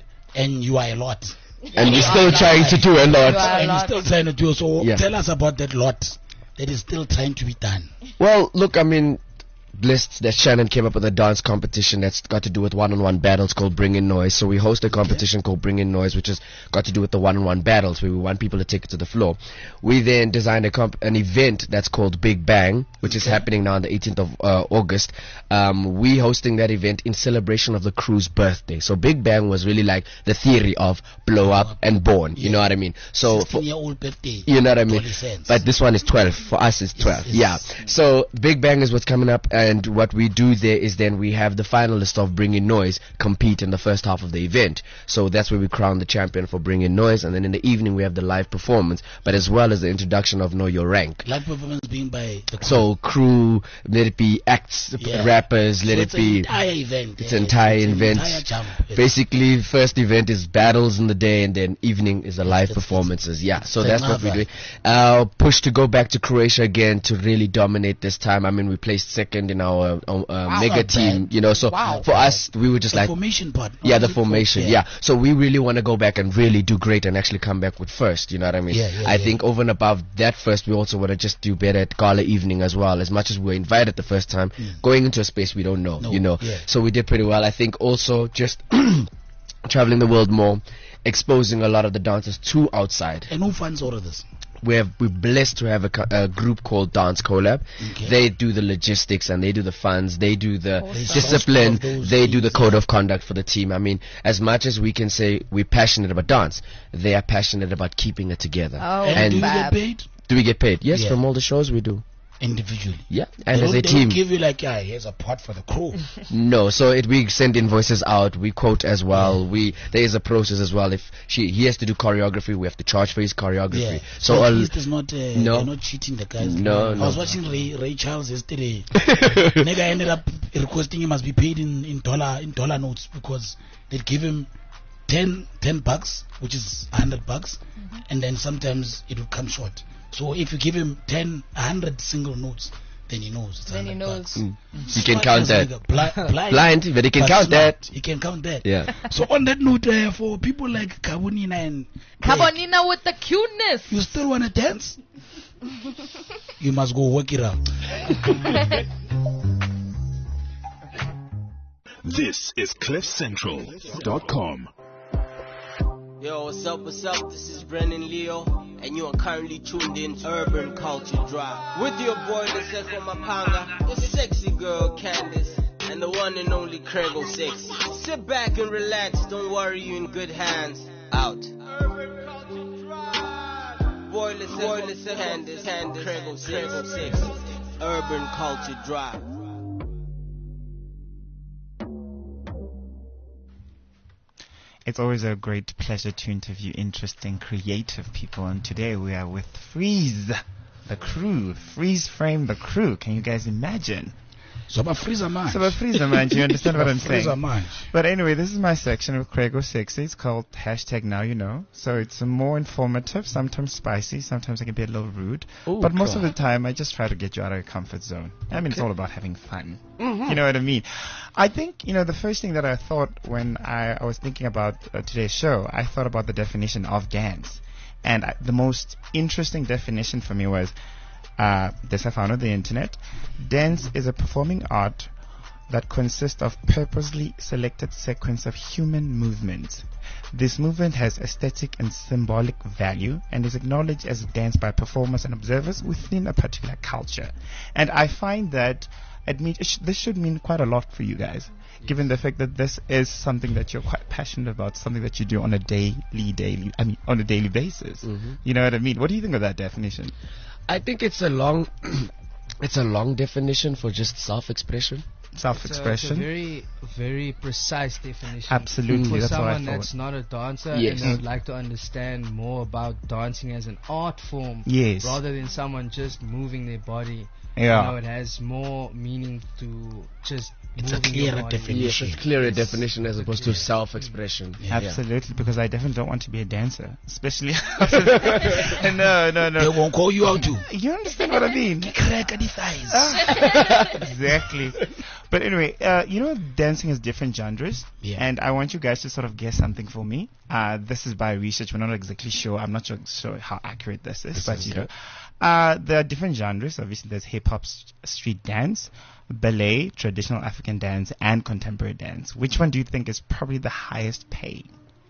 and you are a lot. And we're still trying to do a You are lot. a And you're lot. still trying to do so. Yeah. Tell us about that lot that is still trying to be done. Well, look, I mean, blessed that Shannon came up with a dance competition that's got to do with one-on-one battles called Bring In Noise. So we host a competition called Bring In Noise, which has got to do with the one-on-one battles where we want people to take it to the floor. We then designed a comp- an event that's called Big Bang, which is happening now on the eighteenth of uh, August. Um, we hosting that event in celebration of the crew's birthday. So Big Bang was really like the theory of blow up and born. You know what I mean? So for, sixteen-year-old birthday. you know what I mean? Adolescence. But this one is twelve. For us, it's twelve. Yes, Yeah. yes. So Big Bang is what's coming up, and what we do there is then we have the finalists of Bring In Noise compete in the first half of the event. So that's where we crown the champion for Bring In Noise, and then in the evening we have the live performance, but as well as the introduction of Know Your Rank. Live performance being by the crew. So crew, let it be acts, Yeah. rappers, let So it it's be. an entire event. It's eh, an entire it's an event. entire jump. It's- Basically, first event is battles in the day, and then evening is the live It's- performances. Yeah, so it's that's what we're another. doing. Uh, push to go back to Croatia again to really dominate this time. I mean, we placed second in our uh, uh, mega Not team. bad. You know, so Wow. for us, we were just the like. formation part. Yeah, the Not formation. Yeah. So we really want to go back and really do great and actually come back with first. You know what I mean? Yeah, yeah, I yeah. think over and above that first, we also want to just do better at gala evening as well. As much as we were invited the first time, going into a space we don't know. No, you know. yeah. So we did pretty well. I think also just traveling the world more, exposing a lot of the dancers to outside. And who funds all of this? We have, we're blessed to have a, co- a group called Dance Collab. Okay. They do the logistics and they do the funds. They do the They source discipline. all of those They do the things, code yeah. of conduct for the team. I mean, as much as we can say we're passionate about dance, they are passionate about keeping it together. Oh, And, And do you fab. get paid? do we get paid? Yes, Yeah. from all the shows we do. Individually. Yeah, They and as don't- a they team. don't give you like, yeah, here's a pot for the crew. No, so it, we send invoices out. We quote as well. We there is a process as well. If she he has to do choreography, we have to charge for his choreography. Yeah. So at all, least it's not, uh, No. they're not cheating the guys. No, I no. was watching Ray, Ray Charles yesterday. Nigga ended up requesting he must be paid in, in dollar in dollar notes because they'd give him ten, ten bucks, which is a hundred bucks, and then sometimes it would come short. So if you give him ten, a hundred single notes, then he knows. It's Then he one hundred bucks. knows. you can Smart count as that. nigga. Bli- blind, Blind, but he can but count smart. that. He can count that. Yeah. So on that note, uh, for people like Kabonina and Greg, Kabonina with the cuteness. you still want to dance? You must go work it out. This is cliff central dot com. Yo, what's up, what's up? This is Brennan Leo, and you are currently tuned in to Urban Culture Drive. With your boy, the Seko Mapanga, the sexy girl Candice, and the one and only Craig oh six. Sit back and relax, don't worry, you in good hands. Out. Urban Culture Drive. Boy, the Seko Candice, Candice, Craig oh six. Urban Culture Drive. It's always a great pleasure to interview interesting, creative people, and today we are with Freeze, the crew. Freeze Frame, the crew. Can you guys imagine? So about freezer man. So about freezer man. Do you understand what I'm saying? Freezer man. But anyway, this is my section with Craig oh six. It's called hashtag Now You Know. So it's more informative, sometimes spicy, sometimes I can be a little rude. Ooh, but most God. of the time, I just try to get you out of your comfort zone. I mean, it's Okay. all about having fun. Mhm. You know what I mean? I think, you know, the first thing that I thought when I, I was thinking about uh, today's show, I thought about the definition of dance. And I, the most interesting definition for me was, uh, this I found on the internet. Dance is a performing art that consists of purposely selected sequence of human movements. This movement has aesthetic and symbolic value and is acknowledged as dance by performers and observers within a particular culture. And I find that it mean, it sh- this should mean quite a lot for you guys, given the fact that this is something that you're quite passionate about, something that you do on a daily, daily, I mean, on a daily basis. Mhm. You know what I mean? What do you think of that definition? I think it's a long, it's a long definition for just self-expression. Self-expression. It's a, it's a very, very precise definition. Absolutely, For that's what I someone thought. that's not a dancer Yes. and would like to understand more about dancing as an art form, Yes. rather than someone just moving their body. Yeah. You know, it has more meaning to just It's a moving your clearer body. definition. Yes, it's clearer Yes. definition as opposed to Clear. self-expression. Yeah. Absolutely, because I definitely don't want to be a dancer, especially. no, no, They no. won't call you out to. You understand what I mean? Crack the thighs. Exactly. But anyway, uh, you know, dancing has different genres, Yeah. and I want you guys to sort of guess something for me. Uh, this is by research. We're not exactly sure. I'm not sure, sure how accurate this is, This but is you okay. know, uh, there are different genres. Obviously, there's hip hop, st- street dance, ballet, traditional African dance, and contemporary dance. Which one do you think is probably the highest pay?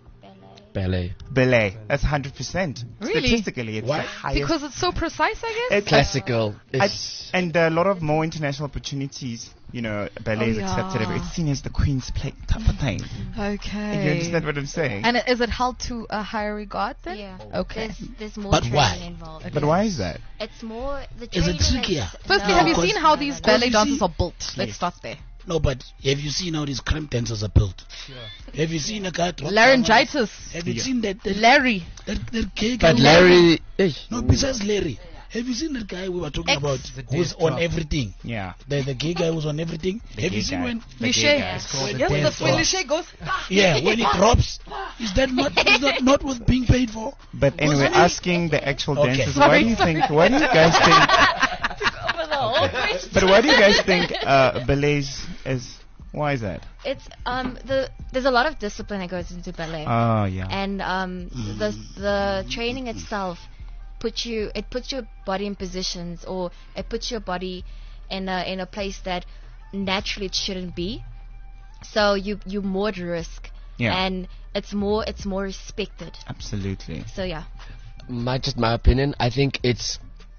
Ballet. Ballet. That's one hundred percent. Really? Statistically, it's Why? the highest. Because it's so precise, I guess. It's Classical. I, It's- and a lot of more international opportunities. You know, ballet Oh, is accepted. yeah. It's seen as the queen's plate type of thing. Okay. You understand what I'm saying? And is it held to a higher regard then? Yeah. Okay. There's, there's more But training why? involved. But why is that? It's more the Is it training trickier? Firstly, no. have you Because- seen how these because ballet you dancers see- are built? Let's Yes. start there. No, but have you seen how these cramp dancers are built? Have you seen a guy drop Laryngitis. down? Have you Yeah. seen that? that Larry. that, that gay guy But who- Larry, eh, No, besides Larry. Have you seen that guy we were talking Ex- about The who's death on drop. everything? Yeah. The, the gay guy who's on everything. The Have gay you seen guy. when? The Liché. gay guy. It's called the Yes, death that's when drop. Liché goes. "Ah." Yeah, when it drops, is that not is that not worth being paid for? But anyway, Wasn't it? asking the actual Okay. dancers, Sorry, why do you sorry. think? Why do you guys think? Took over the whole question. But why do you guys think uh, ballet is? Why is that? It's um the there's a lot of discipline that goes into ballet, Oh yeah. and um the the training itself puts you it puts your body in positions, or it puts your body in a in a place that naturally it shouldn't be. So you you more at risk, Yeah. and it's more it's more respected. Absolutely. So yeah. my just my opinion. I think it's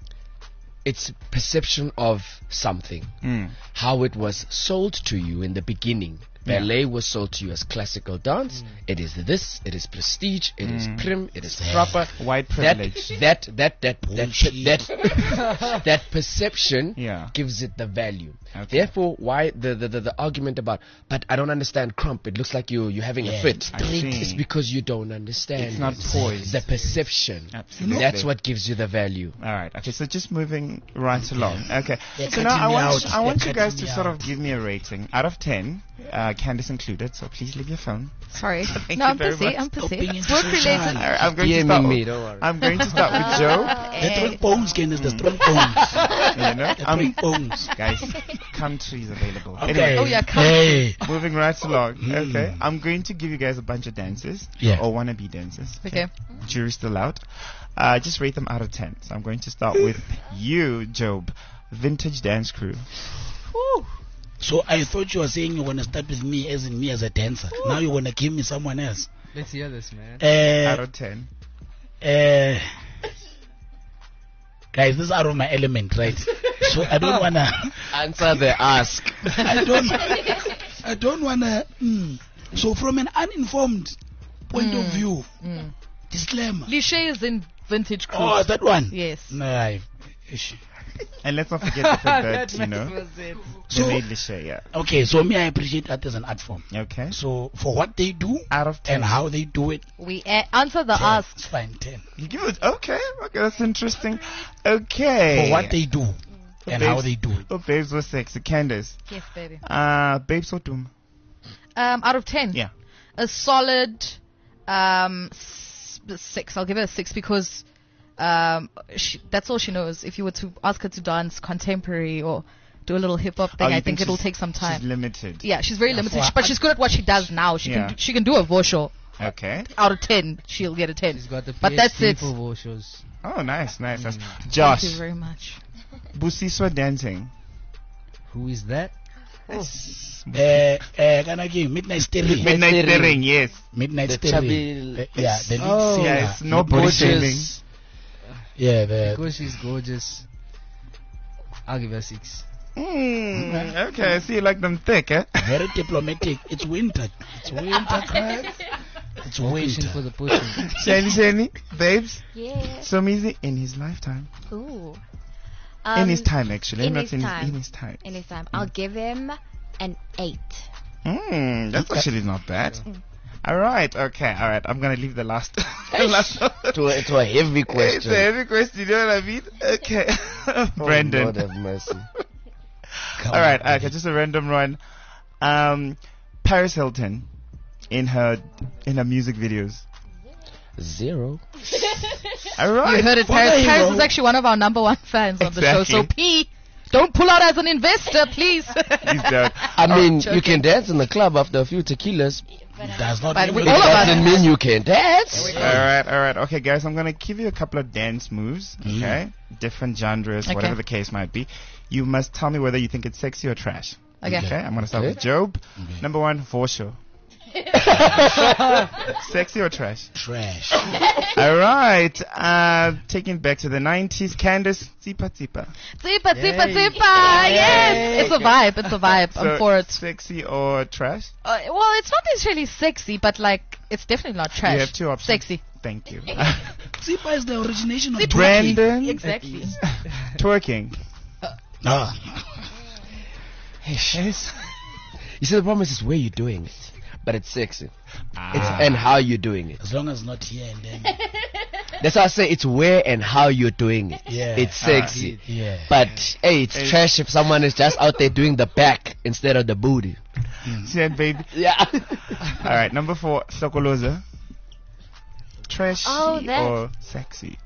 it's perception of something. Mm. How it was sold to you in the beginning. Yeah. Ballet was sold to you as classical dance. It is this. It is prestige. It is Mm. prim. It is proper. White That privilege. that that that that Bullshit. that, that perception Yeah. gives it the value. Okay. Therefore, why the, the, the, the argument about, but I don't understand crump. It looks like you you're having a Yeah, fit. I see. It's because you don't understand. It's not it. poised. The perception. Absolutely. That's what gives you the value. All right. Okay. So just moving right along. Okay. They're So now I cutting me want out. I want They're you guys cutting to me sort out. of give me a rating out of ten, uh, Candice included. So please leave your phone. Sorry. Thank no, you I'm very busy. much. I'm Stop busy. being It's work antisocial. related. All right, I'm going to Yeah, start. me, with- me, don't worry. I'm going to start with Joe. The strong bones, Ken, is the strong bones. You know, The I'm, strong bones. guys, country is available. Okay. Anyway, Oh, yeah, come. Hey. moving right along. Hmm. Okay, I'm going to give you guys a bunch of dances. Yeah. Or wannabe dances. Okay. Jury's still out. Uh, just rate them out of ten. So I'm going to start with you, Job. Vintage dance crew. So I thought you were saying you want to start with me, as in me as a dancer. Now you want to give me someone else. Let's hear this, man. Out Uh, of ten. uh, Guys, this is out of my element, right? So I don't wanna answer the ask. I don't. I don't wanna. Mm. So from an uninformed point Mm. of view, Mm. disclaimer. Lishay is in vintage crew. Oh, that one. Yes. No, I, ish. And let's not forget the fact that, you know, was it. they So- made Lishay, yeah. Okay, so me, I appreciate that as an art form. Okay. So for what they do Out of ten. and how they do it, We a- answer the ten. ask. It's fine, ten. You give it, okay, okay, that's interesting. Okay. For what they do and how they do it. Oh, babes were sexy. Candace. Yes, baby. Uh, babes or doom? Um, out of ten. Yeah. A solid um s- six. I'll give it a six because um she, that's all she knows. If you were to ask her to dance contemporary or do a little hip hop thing, Oh, you I think it'll she's- take some time. She's limited. Yeah, she's very Yeah, limited, for but she's good at what she does now. She Yeah. can do, she can do a vosho. Okay. Out of ten, she'll get a ten. She's got the But that's P S it. P for Voshos. Oh, nice, nice. nice. Thank Josh. you very much. Busiswa dancing. Who is that? Uh, uh, Kanaki, Midnight Stirring. Midnight Stirring. Stirring, yes. Midnight The Stirring. chubby- Uh, yeah, the lead Oh, singer. Yes, no body Gorgeous. shaming. Yeah, the Because she's gorgeous. I'll give her six. Mm, okay, I see you like them thick, eh? very diplomatic. It's winter. It's winter, guys. It's Pushing for winter. the pushing. Shani, Shani, babes. Yeah. So easy in his lifetime. Ooh. in Um, his time, actually. in Not his in, time. in his time. In his time. I'll give him an eight. Mm, that's actually not bad. All right, okay, all right. I'm gonna leave the last. the last to, a, to a heavy It's question. a heavy question. You know what I mean? Okay, Oh, Brandon. Lord have mercy. All right, okay, just a random one. Um, Paris Hilton in her in her music videos. Zero. All right. You heard it. For Paris, the Paris hero. is actually one of our number one fans on the show. So Exactly. P, don't pull out as an investor, please. He's dead. I mean, joking. you can dance in the club after a few tequilas. Does not But mean we- we- all of us- Doesn't mean you can dance. All right, all right. Okay, guys, I'm going to give you a couple of dance moves, Mm. okay? Different genres, Okay. whatever the case might be. You must tell me whether you think it's sexy or trash. Okay. Okay, I'm going to start Okay. with Job. Okay. Number one, for sure. Sexy or trash? Trash. All right. Uh, taking it back to the nineties, Candace, Tsipa Tsipa. Zipa, zipa, Yay. zipa. Yes. It's a vibe. It's a vibe. So, I'm for it. Sexy or trash? Uh, well, it's not necessarily sexy, but like, it's definitely not trash. You have two options. Sexy. Thank you. Zipa is the origination of Zipa. twerking. Brandon. Exactly. Twerking. No. Yes. You see, the problem is, is where you're doing it, but it's sexy. Ah. It's and how you're doing it. As long as not here and then. That's why I say it's where and how you're doing it. Yeah. It's sexy. Yeah. But hey, it's Hey. trash if someone is just out there doing the back instead of the booty. See that, baby? Yeah. All right, number four, Sokoloza. Trashy Oh, that- or sexy?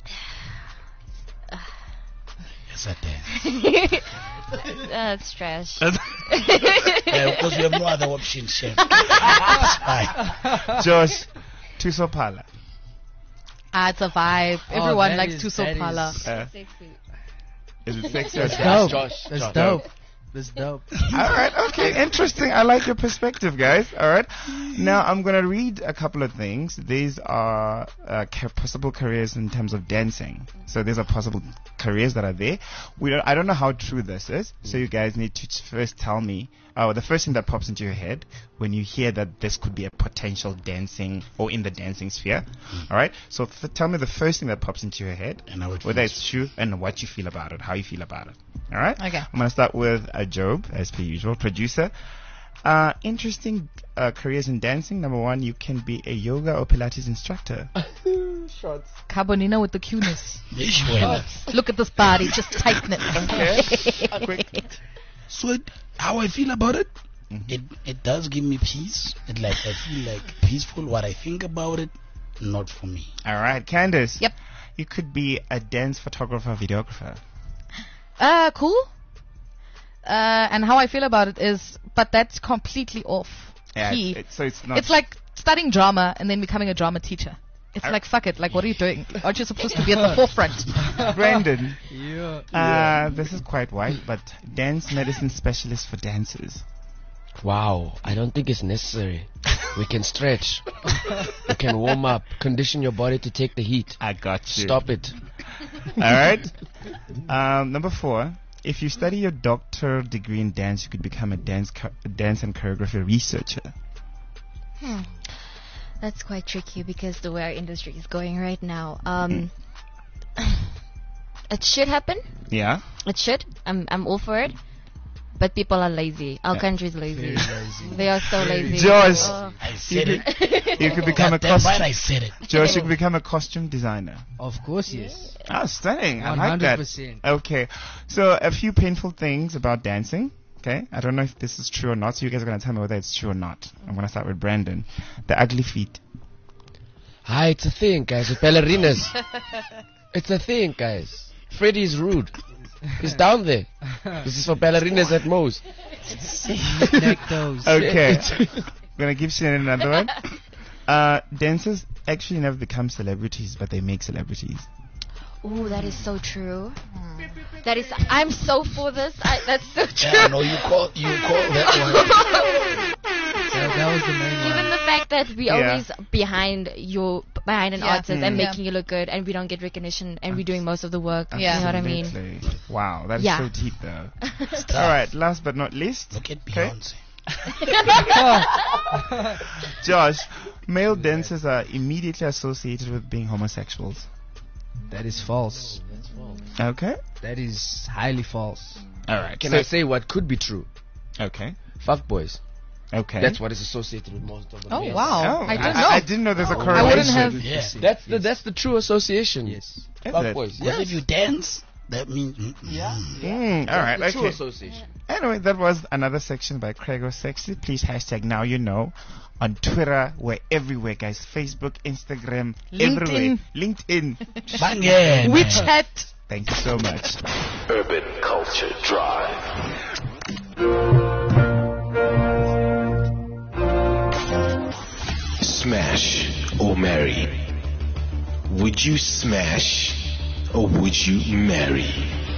Yes, I dance. That's trash. Yeah, because we have no other option, chef. It's fine. Josh, Tusopala. Ah, it's a vibe. Oh, Everyone that likes is- Tuso that Pala. is- Uh, is it sexy or That's trash? dope. Josh, That's Josh. dope. That's dope. All right, okay, interesting. I like your perspective, guys. All right, now I'm gonna read a couple of things. These are uh, ca- possible careers in terms of dancing. So these are possible careers that are there. We don't, I don't know how true this is. So you guys need to t- first tell me. Oh, the first thing that pops into your head when you hear that this could be a potential dancing or in the dancing sphere. All right. So f- tell me the first thing that pops into your head, And how it whether feels. it's true and what you feel about it, how you feel about it. All right. Okay. I'm gonna start with uh, Job, as per usual, producer. Uh, interesting uh, careers in dancing. Number one, you can be a yoga or Pilates instructor. Carbonina with the cuteness. Ish, well. Look at this body, just tighten it. Okay. Quick. So it, how I feel about it, Mhm. it it does give me peace. It like I feel like peaceful. What I think about it, not for me. All right, Candace. Yep. You could be a dance photographer, videographer. Uh, cool. Uh, and how I feel about it is, but that's completely off Yeah, key. it's, it's, so it's not. It's like studying drama and then becoming a drama teacher. It's I- like, fuck it, like, what are you doing? Aren't you supposed to be at the forefront? Brandon. Yeah. Uh, this is quite white, but dance medicine specialist for dancers. Wow, I don't think it's necessary. We can stretch. We can warm up, condition your body to take the heat. I got you. Stop it. All right. Um, number four. If you study your doctoral degree in dance, you could become a dance cho- dance and choreography researcher. Hmm. That's quite tricky because the way our industry is going right now. Um, it should happen. Yeah. It should. I'm I'm all for it. But people are lazy. Our Yeah. country's lazy. Very lazy. They are so lazy. Josh, Oh. I you said could, it. you could become a Goddamn right costume. I said it. Josh, you could become a costume designer. Of course, yes. Ah, stunning. I one like hundred that. percent. Okay. So, a few painful things about dancing. Okay. I don't know if this is true or not. So, you guys are going to tell me whether it's true or not. I'm going to start with Brandon. The ugly feet. Hi, it's a thing, guys, with ballerinas. It's a thing, guys. Freddy's rude. He's down there. This is for ballerinas at most. Neck toes. Okay. I'm going to give Shannon another one. Uh, dancers actually never become celebrities, but they make celebrities. Ooh, that is so true. That is. I'm so for this. I, that's so true. Yeah, no, you call you call that So that was the main one. Even the fact that we Yeah. always behind your behind an Yeah. artist Mm. and Yeah. making you look good, and we don't get recognition, and we're doing most of the work. Yeah. You know what I mean? Absolutely. Wow, that's Yeah. so deep, though. one. All right, last but not least. Look at Okay. Beyonce. Josh, male dancers are immediately associated with being homosexuals. That is false. Okay. That is highly false. All right. Can so- I say what could be true? Okay. Fuckboys. Okay. That's what is associated with most of the Oh males. wow! Oh, I didn't I, know. I didn't know there's a Oh. correlation. I wouldn't have- Yeah. That's the that's the true association. Yes. Is it? Fuckboys. Because Yes. if you dance, that means. mm, Yeah. Mm, all right. That's the Okay. true association. Anyway, that was another section by Craigo Sexy. Please hashtag now you know. On Twitter, we're everywhere, guys. Facebook, Instagram, everywhere. LinkedIn. Bangin'. WeChat. Thank you so much. Urban Culture Drive. Smash or marry? Would you smash or would you marry?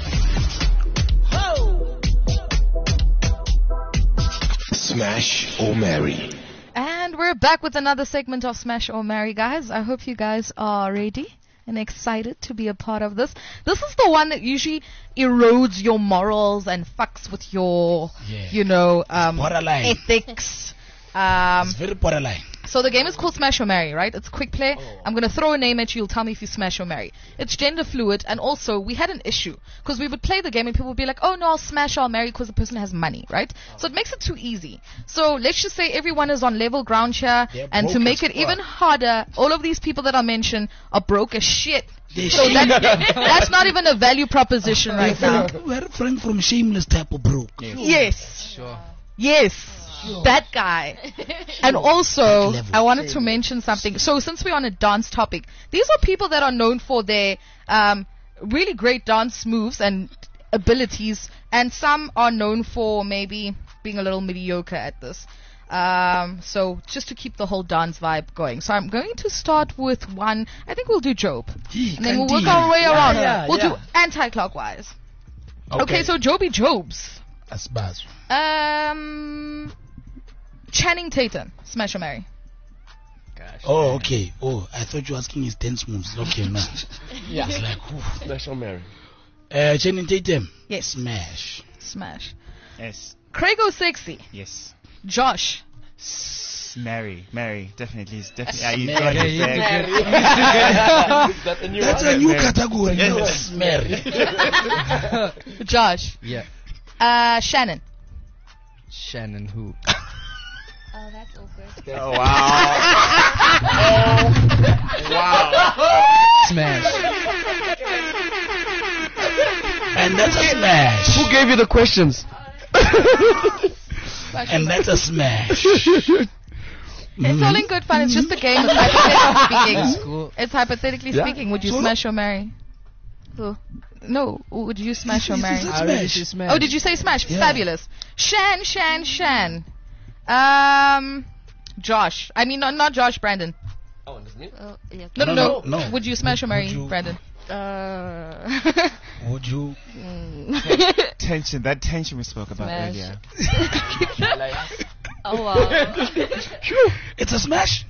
Smash or marry? And we're back with another segment of Smash or Marry, guys. I hope you guys are ready and excited to be a part of this. This is the one that usually erodes your morals and fucks with your, Yeah. you know, um, Borderline. ethics. Um, It's very borderline. so the game is called Smash or Marry, right? It's quick play. I'm going to throw a name at you. You'll tell me if you smash or marry. It's gender fluid. And also, we had an issue because we would play the game and people would be like, oh, no, I'll smash or I'll marry because the person has money, right? So it makes it too easy. So let's just say everyone is on level ground here. They're And to broke make as it even fuck. harder, all of these people that I mentioned are broke as shit. They So shame- that, that's not even a value proposition right now. We're friend from shameless type of broke. Yes. Sure. Yes, that guy. And also, That level. I wanted to mention something. So, since we're on a dance topic, these are people that are known for their um, really great dance moves and abilities, and some are known for maybe being a little mediocre at this. Um, so, just to keep the whole dance vibe going. So, I'm going to start with one. I think we'll do Job. Gee, And then we'll work Kanti. our way Yeah, around. yeah, we'll yeah. do anti-clockwise. Okay, so Joby Jobs. That's bad. Um, Channing Tatum, smash or marry? Oh, okay. Oh, I thought you were asking his dance moves. Okay, man. Yeah. It's like, ooh. Smash or marry? Uh, Channing Tatum. Yes. Smash. Smash. Yes. Craigo Sexy, Yes. Josh. S- Mary. Mary. Definitely. It's definitely. Yeah, you Mary. got it Yeah, there. you Good. Is that the new That's one? a new Mary. category. Yes. No, Mary. Josh. Yeah. Uh, Shannon. Shannon who? Oh, that's awkward. Oh, wow. oh, wow. Smash. And that's a smash. Who gave you the questions? And that's a smash. It's all in good fun. It's just a game. It's hypothetically speaking. That's cool. It's hypothetically Yeah. speaking. Would you So- smash or marry? Who? No. Would you smash or It's- marry? it's a I already smash. said smash. Oh, did you say smash? Yeah. Fabulous. Shan, Shan, Shan. Um, Josh. I mean, not, not Josh, Brandon. Oh, and it's me? Oh, yeah. No, no, No, no. no, no. Would you smash or marry, Would you- Brandon? Uh, Would you? Tension. That tension we spoke about Smash. earlier. oh wow. It's a smash?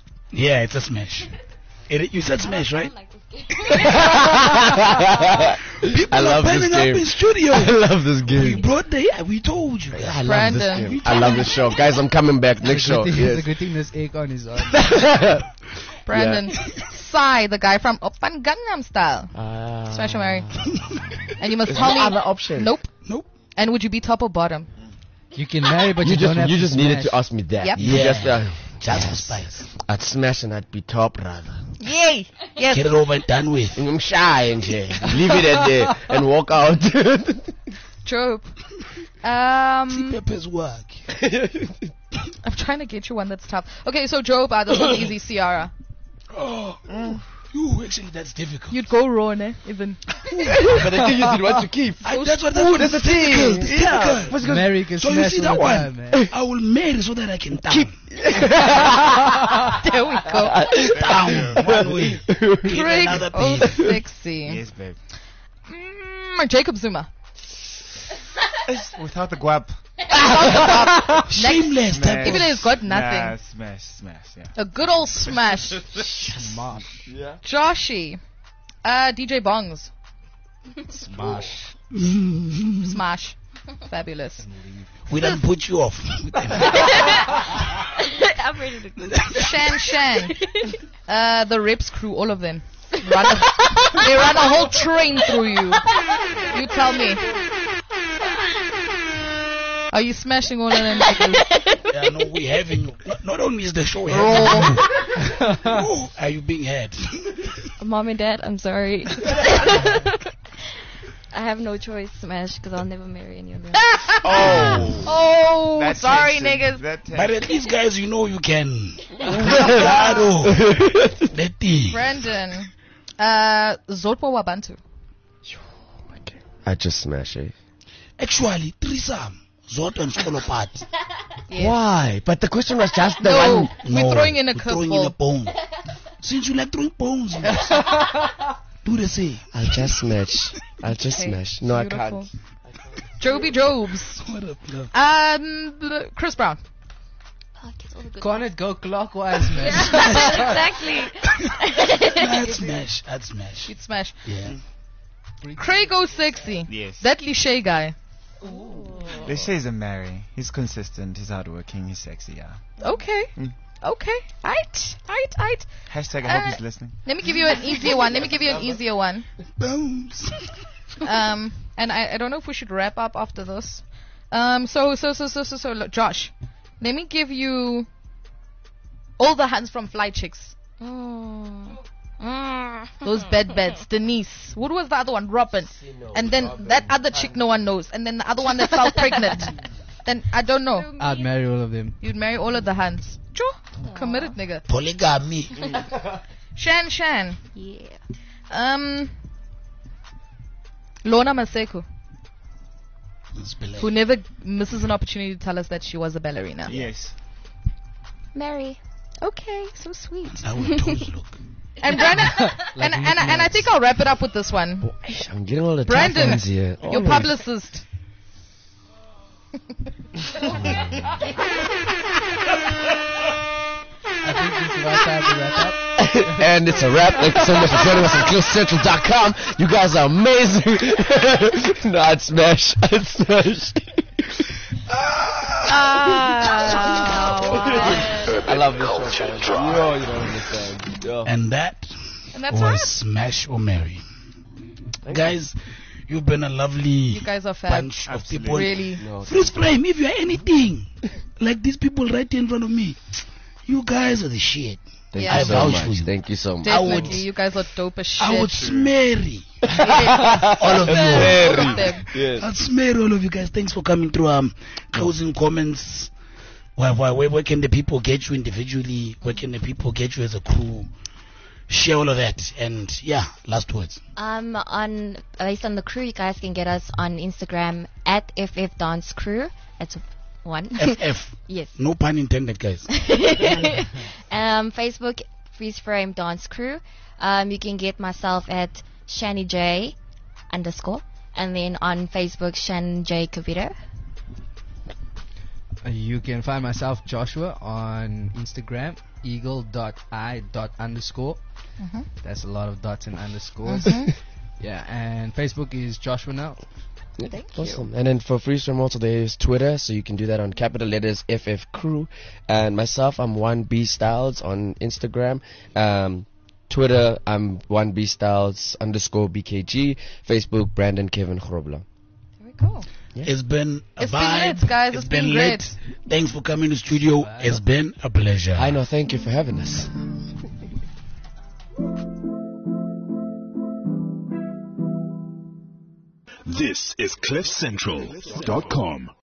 Yeah, it's a smash. It, you said smash, right? I don't like this game. People I love are this burning up game. in studio. I love this We game. brought the yeah, we told you. I love Brandon. this game. I love this show. Guys, I'm coming back next It's a show. good thing- It's a Yes. good thing this aircon is on. Brandon. Sai, the guy from Oppan Gangnam Style. Ah. Smash or marry. And you must Is tell there me. other option? Nope. Nope. And would you be top or bottom? You can marry, but you, You just don't have you to just needed smash. to ask me that. Yep. You Yeah. just uh, Just for spice. I'd smash and I'd be top rather. Yay! Yes. Get it over and done with. I'm shy and shit. Leave it at there and walk out. Job. Um, Pepper's work. I'm trying to get you one that's tough. Okay, so Job, uh, this one's easy, Ciara. Oh, you actually that's difficult. You'd go raw, ne? Even. But I think you did what to keep. I, that's what that's what that's the thing. difficult. It's Yeah. difficult. Marry can So you smash see all that the one? time, man. I will marry so that I can down. There we go. Down one way. Give Craig, another oh, baby. sexy. Yes, babe. Mm, Jacob Zuma. Without the guap. Shameless. Smash. Even though he's got Nah, nothing. smash, smash, yeah. A good old smash. Mom. Joshy. Uh, D J Bongs. Smash. Smash. Fabulous. We don't put you off. I'm ready to go. Shan Shan. Uh, the Reps crew, all of them. Run a, they run a whole train through you. You tell me. Are you smashing all of them? Yeah, no, we having. Not, not only is the show Raw. having. Oh, are you being had? Mom and Dad, I'm sorry. I have no choice, smash, because I'll never marry any of them. Oh. Oh, That sorry, takes it. niggas. That takes But at least, guys, you know you can. Claro. That thing. Brandon. Uh, Zotwa Wabantu. I just smash it. Actually, threesome. Zot and Skolo part. Yes. Why? But the question was just the No, one. we're throwing in a we're throwing in a curveball. bone. Since you like throwing bones, do the same. I'll just smash. I'll just Okay, smash. No, beautiful. I can't. Joby Jobs. What up, love? Um, bl- Chris Brown. Oh, get all the good Can't it go clockwise, man? exactly. I'd smash. I'd smash. You'd smash. Yeah. Craig O Sexy. Yes. That Lishay guy. Lachey's a marry. He's consistent. He's hardworking. He's sexy. Yeah. Okay. Mm. Okay. Aight. Aight. Aight. Hashtag I hope Uh, he's listening. Let me give you an easier one. Let me give you an easier one. Bones. Um, and I, I don't know if we should wrap up after this. Um, so, so, so, so, so, so, look, Josh, let me give you all the hands from Fly Chicks. Mm. Mm. Those bed beds. Denise. What was the other one? Robin. And then that other chick no one knows. And then the other one that fell pregnant. Then I don't know. I'd marry all of them. You'd marry all of the hands. Sure. Committed nigga. Polygamy. Shan Shan. Yeah. Um, Lorna Maseko, Let's be like- who never misses an opportunity to tell us that she was a ballerina. Yes. Mary. Okay, so sweet. How would toes look? And Brandon, Like and, and, and I think I'll wrap it up with this one. Oh, eish, I'm getting all the Brandon, tough ones here. your Always. publicist. I think it's about time to wrap up. And it's a wrap. Thank you so much for joining us on cliff central dot com. You guys are amazing. No, I'd smash. I'd smash. Ah, I love this show. guys. Yo, you don't understand. Yo. And that and that's was right. Smash or Marry. Thank Guys, you've been a lovely You guys are fab. bunch of Absolutely. people. Really. No, Freeze Flame, if you're anything like these people right here in front of me, you guys are the shit. Thank Yeah. you so I vouch much. for you. Thank you so much. I would- Definitely, you guys are dope as shit. I would smarry Yeah. all of you. All of them. Yes. I'd smarry all of you guys. Thanks for coming through. Um, closing comments. Where, where, where, where can the people get you individually? Where can the people get you as a crew? Share all of that. And yeah, last words. Um, on based on the crew, you guys can get us on Instagram at F F Dance Crew. That's one. F F. Yes. No pun intended, guys. um, Facebook Freeze Frame Dance Crew. Um, you can get myself at Shani J underscore, and then on Facebook Shan J Kavito. Uh, You can find myself, Joshua, on Instagram, eagle dot i dot underscore. Mhm. That's a lot of dots and underscores. Mhm. Yeah, and Facebook is Joshua Now. Yeah, Thank awesome. And then for Freestream also there is Twitter, so you can do that on capital letters F F Crew. And myself, I'm one B Styles on Instagram. Um, Twitter, I'm one B Styles underscore B K G. Facebook, Brandon Kevin Grobler. Very cool. Yeah. It's been a It's been vibe. lit, guys. It's It's been been lit. great. Thanks for coming to the studio. It's been a pleasure. I know. Thank you for having us. This is cliff central dot com.